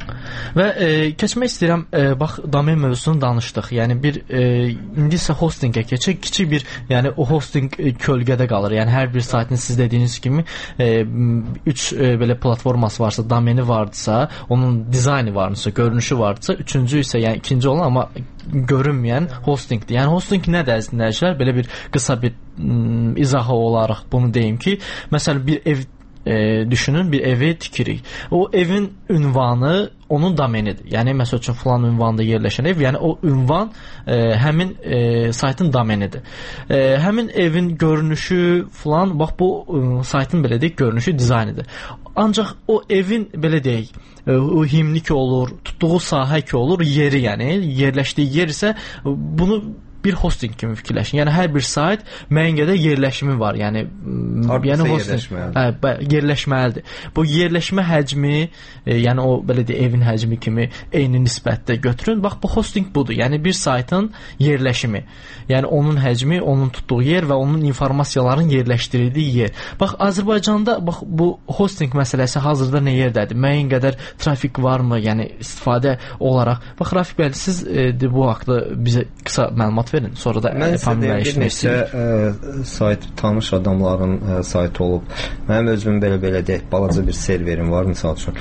Və keçmək istəyirəm, bax, domen mövzusunu danışdıq. Yəni indi isə hostinqə keçək. Kiçik bir, yəni o hosting kölgədə qalır. Yəni hər bir saytın siz dediyiniz kimi 3 belə platforması varsa, domeni vardısa, onun dizaynı varsa, görünüşü vardısa, üçüncü isə, yəni ikinci olan amma görünməyən hostingdir. Yəni hosting nədir əziz dinləyicilər? Belə bir qısa bir izahı olaraq bunu deyim ki, məsələn bir ev düşünün, bir evi tikirik. O evin ünvanı onun domenidir. Yəni məsəl üçün filan ünvanda yerləşən ev, yəni o ünvan həmin saytın domenidir. Həmin evin görünüşü filan, bax bu saytın belə deyək, görünüşü, dizaynidir. Ancaq o evin belə deyək, o himni ki olur, tutduğu sahə ki olur, yeri, yəni yerləşdiyi yer isə bunu bir hosting kimi fikirləşin. Yəni hər bir sayt müəyyən qədər yerləşimi var. Yəni yerləşməlidir. Bu yerləşmə həcmi, yəni o belə deyək evin həcmi kimi eyni nisbətdə götürün. Bax bu hosting budur. Yəni bir saytın yerləşimi. Yəni onun həcmi, onun tutduğu yer və onun informasiyaların yerləşdirildiyi yer. Bax Azərbaycanda bax bu hosting məsələsi hazırda nə yerdədir? Müəyyən qədər trafik varmı? Yəni istifadə olaraq. Bax Rafiq bəy, siz bu haqqda bizə qısa məlumat verin. Sonra da bir neçə sayt, tanış adamların saytı olub. Mənim özümün belə deyək, balaca bir serverim var, misal üçün.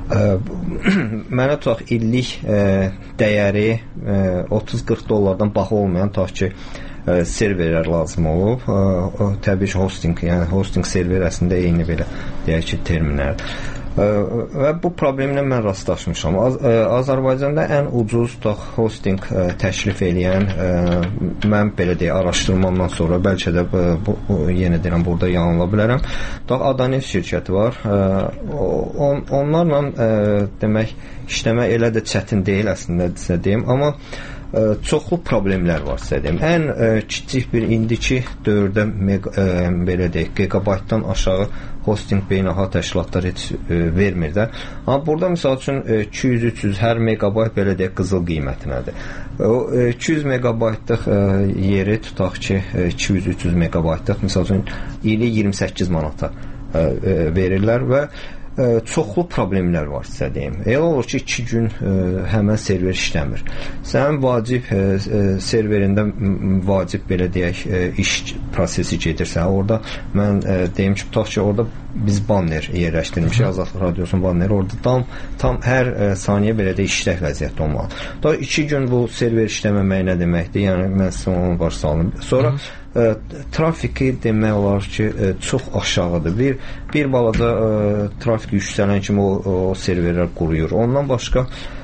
Mənə tutaq illik dəyəri 30-40 dollardan baha olmayan tutaq ki, serverlər lazım olub. Təbii ki, hosting, yəni hosting server əslində eyni belə deyək ki, terminlərdir. Və bu problemlə mən rastlaşmışam. Azərbaycanda ən ucuz hosting təklif edən, mən belə deyək, araşdırmamdan sonra bəlkə də yenə deyirəm, burada yanıla bilərəm. Adanet şirkəti var. Onlarla demək, işləmək elə də çətin deyil əslində deyim, amma çoxlu problemlər var sizə deyim. Ən kiçik bir indiki dövrdə belə deyək, gigabaytdan aşağı hosting beynəlxalq təşkilatlar heç vermir də. Amma burada misal üçün 200-300 hər megabayt belə deyək qızıl qiymətinədir. O 200 megabaytlıq yeri tutaq ki 200-300 megabaytlıq misal üçün ili 28 manata verirlər və çoxlu problemlər var sizə deyim. Elə olur ki 2 gün həmən server işləmir. Sənin vacib serverində vacib belə deyək iş prosesi gedirsə, orada mən deyim ki, tutaq ki, orada biz banner yerləşdirmişik, Azadlıq Radiosunun banneri, orada tam hər saniyə belə də işlək vəziyyətdə olmalı. Da 2 gün bu server işləməmək nə deməkdir? Yəni mən sizə onu baş saldım. Sonra trafiki demək olar ki çox aşağıdır. Bir balaca trafik yüksələn kimi o serverlər quruyur. Ondan başqa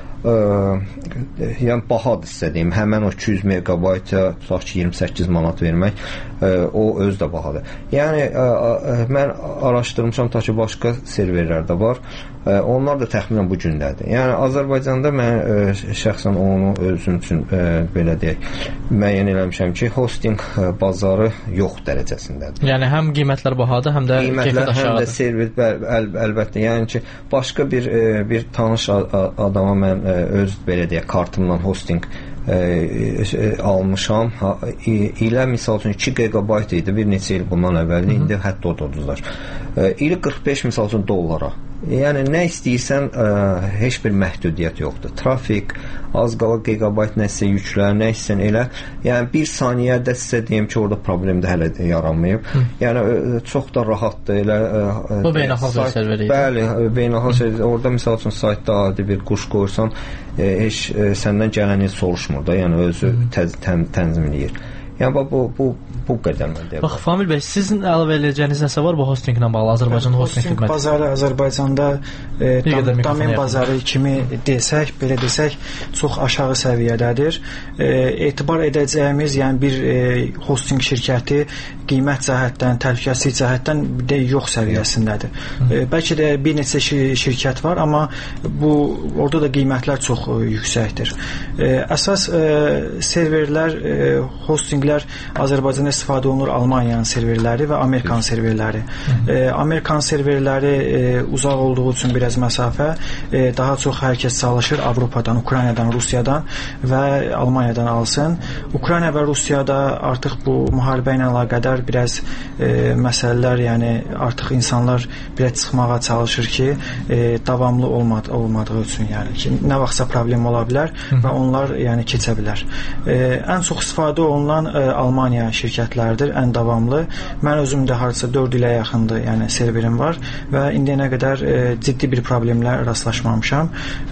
yəni bahadır sizə deyim. Həmən o 200 megabayta tutaq ki 28 manat vermək o öz də bahadır. Yəni mən araşdırmışam, ta ki başqa serverlər də var. Onlar da təxminən bu gündədir. Yəni Azərbaycanda mən şəxsən onu özüm üçün belə deyək, müəyyən eləmişəm ki, hosting bazarı yox dərəcəsindədir. Yəni həm qiymətlər bahadır, həm də keyfiyyət aşağıdır. Həm də server əlbəttə. Yəni ki, başqa bir tanış adama mən öz belə deyək, kartımla hosting almışam. İlə misal üçün 2 GB idi bir neçə il bundan əvvəl, indi hətta o da uduzlar. İli 45 misal üçün dollara. Yəni nə istəyirsən heç bir məhdudiyyət yoxdur. Trafik, az qala gigabayt nəsə yüklər, nə istəyirsən elə. Yəni bir saniyədə sizə deyim ki, orada problem də hələ yaranmayıb. Yəni çox da rahatdır elə. Bu beynəlxalq serveri. Bəli, beynəlxalq serveri. Orada misal üçün saytda adi bir quş qoyursan, heç səndən gələni soruşmur da, yəni özü tənzimləyir. Yəni bu qədər mən deyirəm. Bax Famil bəy, sizin əlavə edəcəyiniz nəsə var bu hostinglə bağlı? Azərbaycan hosting xidməti. Bazarı Azərbaycanda domen bazarı kimi desək, belə desək, çox aşağı səviyyədədir. Etibar edəcəyimiz, yəni bir hosting şirkəti qiymət cəhətdən, təhlükəsizlik cəhətdən də yox səviyyəsindədir. Bəlkə də bir neçə şirkət var, amma orada da qiymətlər çox yüksəkdir. Əsas serverlər, hostinglər Azərbaycanda istifadə olunur Almaniyanın serverləri və Amerikan serverləri. Amerikan serverləri uzaq olduğu üçün biraz məsafə, daha çox hər kəs çalışır Avropadan, Ukraynadan, Rusiyadan və Almaniyadan alsın. Ukrayna və Rusiyada artıq bu müharibə ilə əlaqədar biraz məsələlər, yəni artıq insanlar biraz çıxmağa çalışır ki, davamlı olmadığı üçün, yəni ki, nə vaxtsa problem ola bilər və onlar yəni keçə bilər. Ən çox istifadə olunan Almaniya şirkətləridir, ən davamlı. Mən özüm də hardasa 4 ilə yaxındır, yəni serverim var və indiyənə qədər ciddi bir problemlə rastlaşmamışam.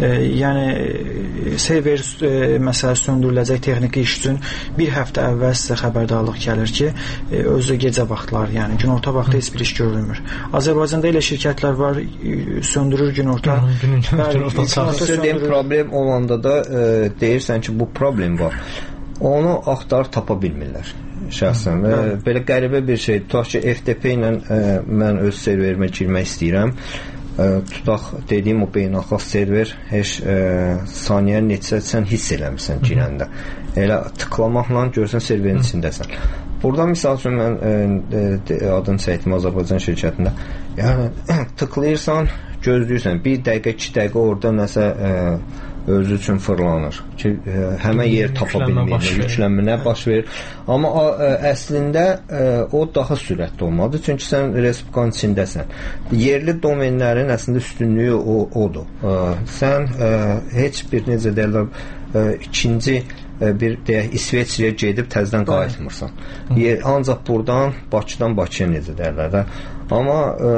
Yəni server məsələsi söndürüləcək texniki iş üçün bir həftə əvvəl sizə xəbərdarlıq gəlir ki, özü gecə vaxtları, yəni günorta vaxtı heç bir iş görülmür. Azərbaycanda elə şirkətlər var, söndürür günorta. Söylədiyim problem olanda da deyirsən ki, bu problem var. Onu axtarıb tapa bilmirlər şəxsən. Və belə qəribə bir şey. Tutaq ki, FTP ilə mən öz serverimə girmək istəyirəm. Tutaq, dediyim o beynəlxalq server heç saniyə neçə sən hiss eləmirsən girəndə. Elə tıklamaqla görsən serverin içindəsən. Burada misal üçün mən adını çəkdim Azərbaycan şirkətində. Yəni tıklayırsan, gözləyirsən. 1 dəqiqə, 2 dəqiqə orada nəsə özü üçün fırlanır ki, həmən yer tapa bilmir, yüklənmə baş verir. Amma əslində o daha sürətli olmalıdır, çünki sən respublikanın içindəsən. Yerli domenlərin əslində üstünlüyü odur. Sən heç bir, necə deyirlər, ikinci bir deyək İsveçrəyə gedib təzədən qayıtmırsan. Ancaq buradan Bakıdan Bakıya necə deyirlər də. Amma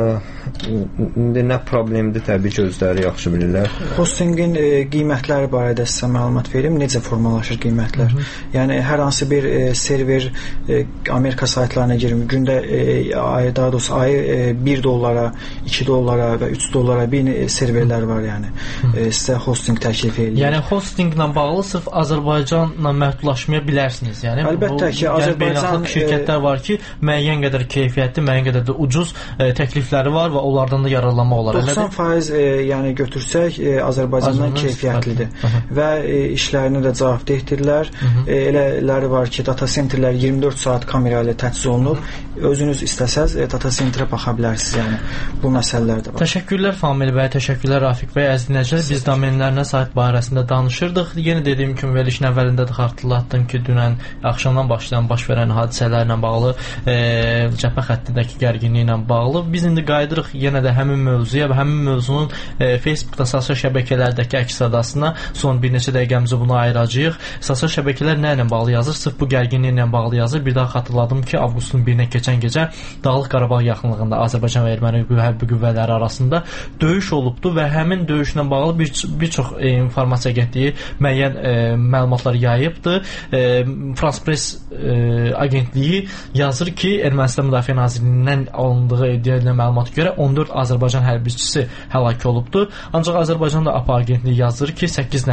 indi nə problemdir, təbii ki, özləri yaxşı bilirlər. Hostingin qiymətləri barədə sizə məlumat verim. Necə formalaşır qiymətlər? Yəni hər hansı bir server Amerika saytlarına girim. Gündə daha doğrusu ayı $1, $2 və $3 bir serverlər var, yəni. Sizə hosting təklif edir. Yəni hostinglə bağlı sırf Azərbaycanla məhdudlaşmaya bilərsiniz. Yəni əlbəttə ki, Azərbaycan şirkətlər var ki, müəyyən qədər keyfiyyətli, müəyyən qədər də ucuz təklifləri var və onlardan da yararlanmaq olar. 90% yəni götürsək Azərbaycandan keyfiyyətlidir və işlərini də cavabdehdirlər. Elələri var ki, data centerlər 24 saat kamera ilə təchiz olunub. Özünüz istəsəz data centerə baxa bilərsiniz, yəni bu məsələlər də var. Təşəkkürlər Famil bəy, təşəkkürlər Rafiq bəy. Əziz dinləyicilər, biz domenlərinə sayt barəsində danışırdıq. Yenə dediyim kimi verilişin əvvəlində də xatırlatdım ki, dünən axşamdan başlayan baş verən hadisələrlə bağlı, cəbhə xəttindəki gərginliyi ilə bağlı. Biz indi qayıdırıq yenə də həmin mövzuya və həmin mövzunun Facebookda, sosial şəbəkələrdəki əks-sədasına son bir neçə dəqiqəmizi buna ayıracağıq. Sosial şəbəkələr nə ilə bağlı yazır? Sırf bu gərginliklə bağlı yazır. Bir daha xatırladım ki, avqustun 1-nə keçən gecə Dağlıq Qarabağ yaxınlığında Azərbaycan və Erməni hərbi qüvvələri arasında döyüş olubdu və həmin döyüşlə bağlı bir çox informasiya getdiyi müəyyən məlumatlar yayıbdı. France Press agentliyi yazır ki, Ermənistan Müdafiə Nazirliyindən alındığı iddialı məlumata görə 14 Azərbaycan hərbiçisi həlak olubdu. Ancaq Azərbaycan da APA agentliyi yazır ki, 8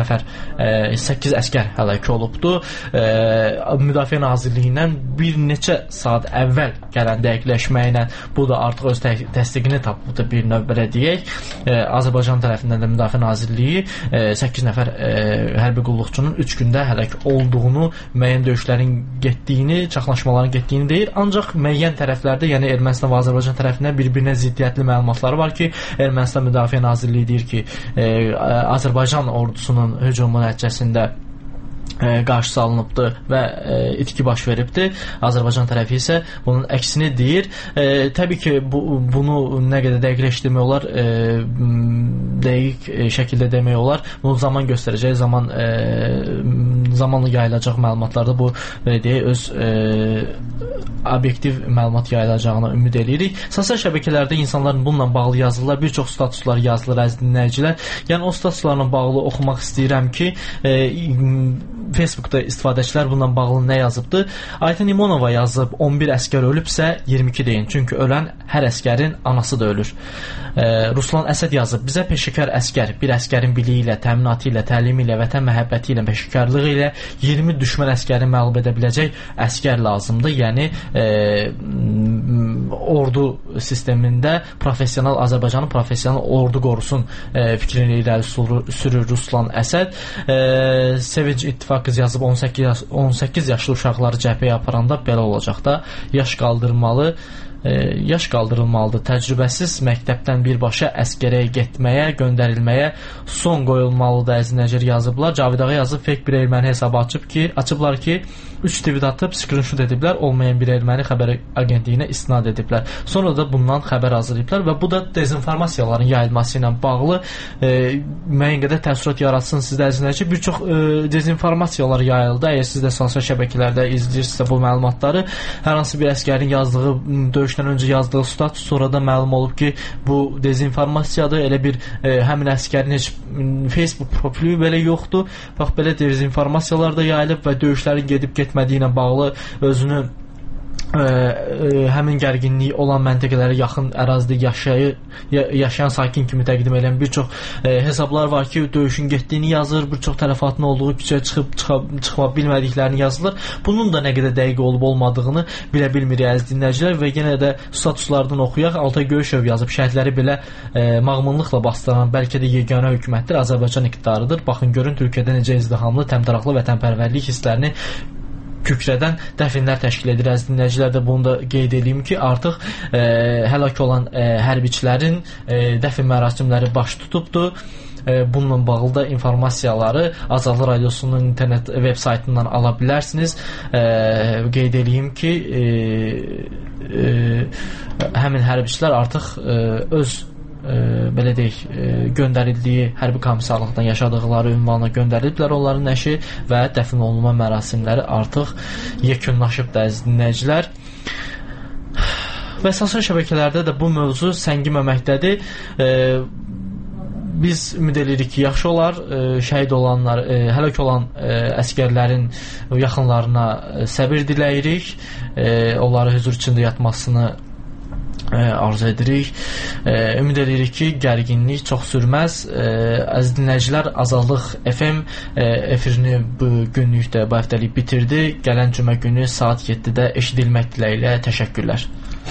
əskər həlak olubdu. Müdafiə Nazirliyindən bir neçə saat əvvəl gələn dəqiqləşməylə bu da artıq öz təsdiqini tapıbdı, bir növ belə deyək. Azərbaycan tərəfindən də Müdafiə Nazirliyi 8 nəfər hərbi qulluqçunun 3 gündə həlak olduğunu, müəyyən döyüşlərin getdiyini, çaxnaşmaların getdiyini deyir. Ancaq müəyyən tərəflərdə, yəni Ermənistan və Azərbaycan tərəfindən bir-birinə ziddiyyətli məlumatları var ki, Ermənistan Müdafiə Nazirliyi deyir ki, Azərbaycan ordusunun hücumu nəticəsində qarşısı alınıbdı və itki baş veribdi. Azərbaycan tərəfi isə bunun əksini deyir. Təbii ki, bunu nə qədər dəqiqləşdirmək olar, dəqiq şəkildə demək olar. Bunu zaman göstərəcək, zamanla yayılacaq məlumatlarda bu deyək, öz obyektiv məlumat yayılacağına ümid edirik. Sosial şəbəkələrdə insanların bununla bağlı yazılar, bir çox statuslar yazılır, əziz dinləyicilər. Yəni o statuslarla bağlı oxumaq istəyirəm ki, Facebookda istifadəçilər bununla bağlı nə yazıbdı? Ayten İmonova yazıb, 11 əskər ölübsə 22 deyin. Çünki ölən hər əskərin anası da ölür. Ruslan Əsəd yazıb, bizə peşəkar əskər, bir əskərin biliyi ilə, təminatı ilə, təlimi ilə, vətən məhəbbəti ilə, peşəkarlığı ilə 20 düşmən əskəri məğlub edə biləcək əskər lazımdır. Yəni ordu sistemində Azərbaycanın professional ordu qorusun fikrini irəli sürür Ruslan Əsəd. Sevinç İttifaq qızı yazıb 18 yaşlı uşaqları cəbhəyə aparanda belə olacaq da, yaş qaldırılmalıdır. Təcrübəsiz məktəbdən birbaşa əskərəyə getməyə, göndərilməyə son qoyulmalıdır əzinəcər yazıblar. Cavidağa yazıb fake bir erməni hesabı açıblar ki 3 tweet atıb screenshot ediblər, olmayan bir erməni xəbər agentliyinə istinad ediblər. Sonra da bundan xəbər hazırlayıblar və bu da dezinformasiyaların yayılması ilə bağlı müəyyən qədər təəssürat yaratsın sizdə əzinəcər. Bir çox dezinformasiyalar yayıldı. Əgər siz də sosial şəbəkələrdə izləyirsinizsə bu məlumatları, hər hansı bir əskərin yazdığı, döyüşdən öncə yazdığı status sonradan məlum olub ki, bu dezinformasiyadır. Elə bir həmin əskərin heç Facebook profili belə yoxdur. Bax, belə dezinformasiyalar da yayılıb və döyüşlərin gedib getmədiyi ilə bağlı özünü həmin gərginliyi olan məntəqələrə yaxın ərazidə yaşayan sakin kimi təqdim edən bir çox hesablar var ki, döyüşün getdiyini yazır, bir çox tələfatın olduğu, küçəyə çıxa bilmədiklərini yazılır. Bunun da nə qədər dəqiq olub olmadığını bilə bilmirik əziz dinləyicilər və yenə də statuslardan oxuyaq. Altay Göyüşev yazıb, şəhidləri belə mağmunluqla bastıran bəlkə də yeganə hökumətdir Azərbaycan iqtidarıdır. Baxın, görün Türkiyədə necə izdihamlı, təmtəraqlı vətənpərvərlik hisslərini kükrədən dəfinlər təşkil edir. Əziz dinləyicilər də bunu da qeyd edeyim ki, artıq həlak olan hərbiçilərin dəfn mərasimləri baş tutubdur. Bununla bağlı da informasiyaları Azadlıq Radiosunun internet veb saytından ala bilərsiniz. Qeyd edeyim ki, həmin hərbiçilər artıq öz belə deyək, göndərildiyi hərbi komissarlıqdan yaşadıqları ünvana göndəriliblər onların nəşi və dəfn olunma mərasimləri artıq yekunlaşıbdır əziz dinləyicilər. Və sosial şəbəkələrdə də bu mövzu səngiməməkdədir. Biz ümid edirik ki, yaxşı olar, şəhid olanlar, həlak olan əskərlərin yaxınlarına səbir diləyirik, onları hüzur içində yatmasını arzu edirik. Ümid edirik ki, gərginlik çox sürməz. Əziz dinləyicilər, Azadlıq FM efirini bu günlük də, bu həftəlik bitirdi. Gələn cümə günü saat 7-də eşidilmək diləyilə təşəkkürlər.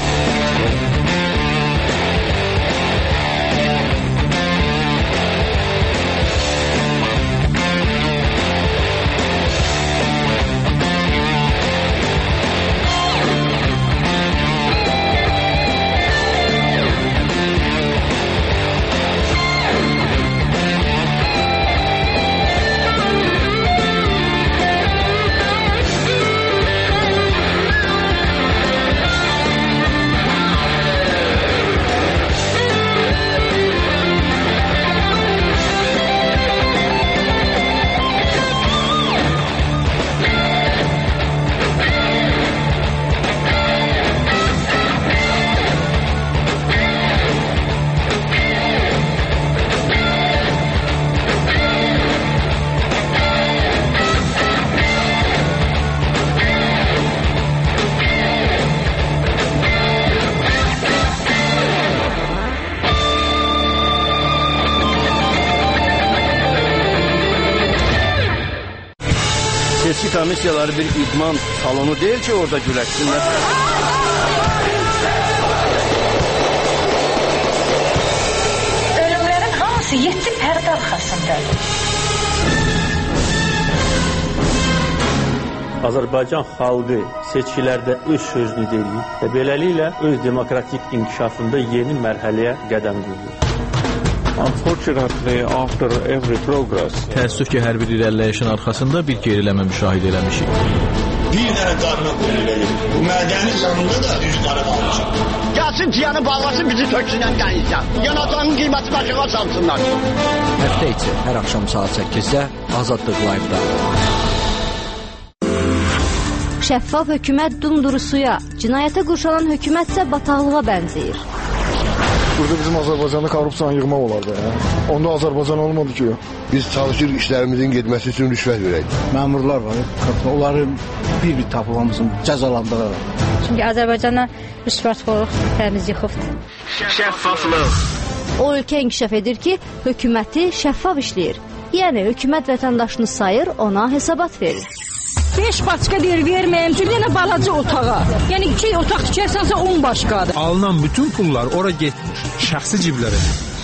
Komissiyaları bir idman salonu değil ki orada güləşsinlər. Ölümlərin hamısı 7 pərdə arxasındadır. Azərbaycan xalqı seçkilərdə öz sözünü deyir və beləliklə öz demokratik inkişafında yeni mərhələyə qədəm qoyur. Təəssüf ki, hər bir irəliləyişin arxasında bir geriləmə müşahidə eləmişik. Bir dənə qarına qoyulur. Bu mədəni yanında da üzləri qalmışıq. Gəlsin ciyanı bağlasın, bizi töksünən qənizən. Yanacağının qiyməti başıqa çalsınlar. Həftə içi hər axşam saat 8-də Azadlıq Live-da. Şəffaf hökumət dumdurusuya, cinayətə qurşalan hökumətsə bataqlığa bənzəyir. Burada bizim Azərbaycanda korrupsiyanı yığmaq olardı. Onda Azərbaycan olmadı ki. Biz çalışırıq işlərimizin getməsi üçün rüşvət verək. Məmurlar var, onların bir tapılmamızın cəzalandırır. Çünki Azərbaycana rüşvətxorluq təmiz yıxıbdır. Şəffaflıq. O ölkə inkişaf edir ki, hökuməti şəffaf işləyir. Yəni, hökumət vətəndaşını sayır, ona hesabat verir. 5 paçka deyir, verməyim, bir dənə balaca otağa. Yəni 2 otaq tikərsənsə 10 başqadır. Alınan bütün pullar ora getmir, şəxsi ciblərə.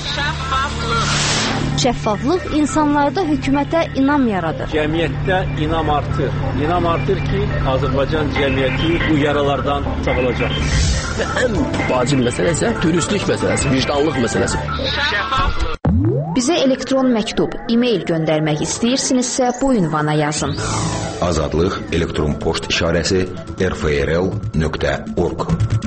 Şəffaflıq insanlarda hökumətə inam yaradır. Cəmiyyətdə inam artır. İnam artır ki, Azərbaycan cəmiyyəti bu yaralardan sağalacaq. Və ən vacib məsələ isə dürüstlük məsələsi, vicdanlıq məsələsi. Bizə elektron məktub, e-mail göndərmək istəyirsinizsə bu ünvana yazın. Azadlıq elektron poçt işarəsi rfrl.org.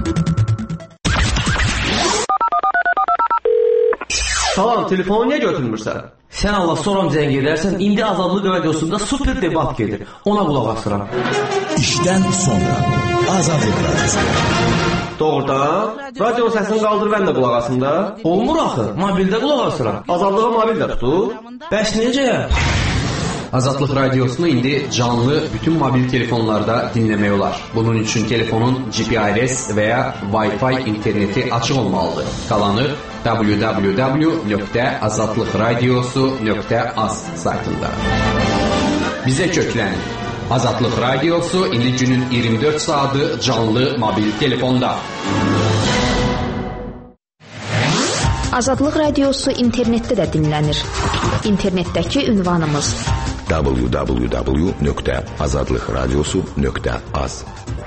Salam, telefonu niyə götürmürsən? Sən Allah soram zəng edərsən, indi Azadlıq radiosunda super debat gedir. Ona qulaq asıram. İşdən sonra Azadlıq radiosu. Doğrudan? Radionun səsini qaldır, mən də qulaq asım da. Olmur axı, mobildə qulaq asıram. Azadlığa mobildə tutur. Bəs necə? Azadlıq radiosunu indi canlı bütün mobil telefonlarda dinləmək olar. Bunun üçün telefonun GPRS və ya Wi-Fi interneti açıq olmalıdır. Qalanı www.azadlıqradiosu.az saytında. Bizə köklənin. Azadlıq radiosu indi günün 24 saatı canlı mobil telefonda. Azadlıq radiosu internetdə də dinlənir. İnternetdəki ünvanımız www.azadlıqradiosu.az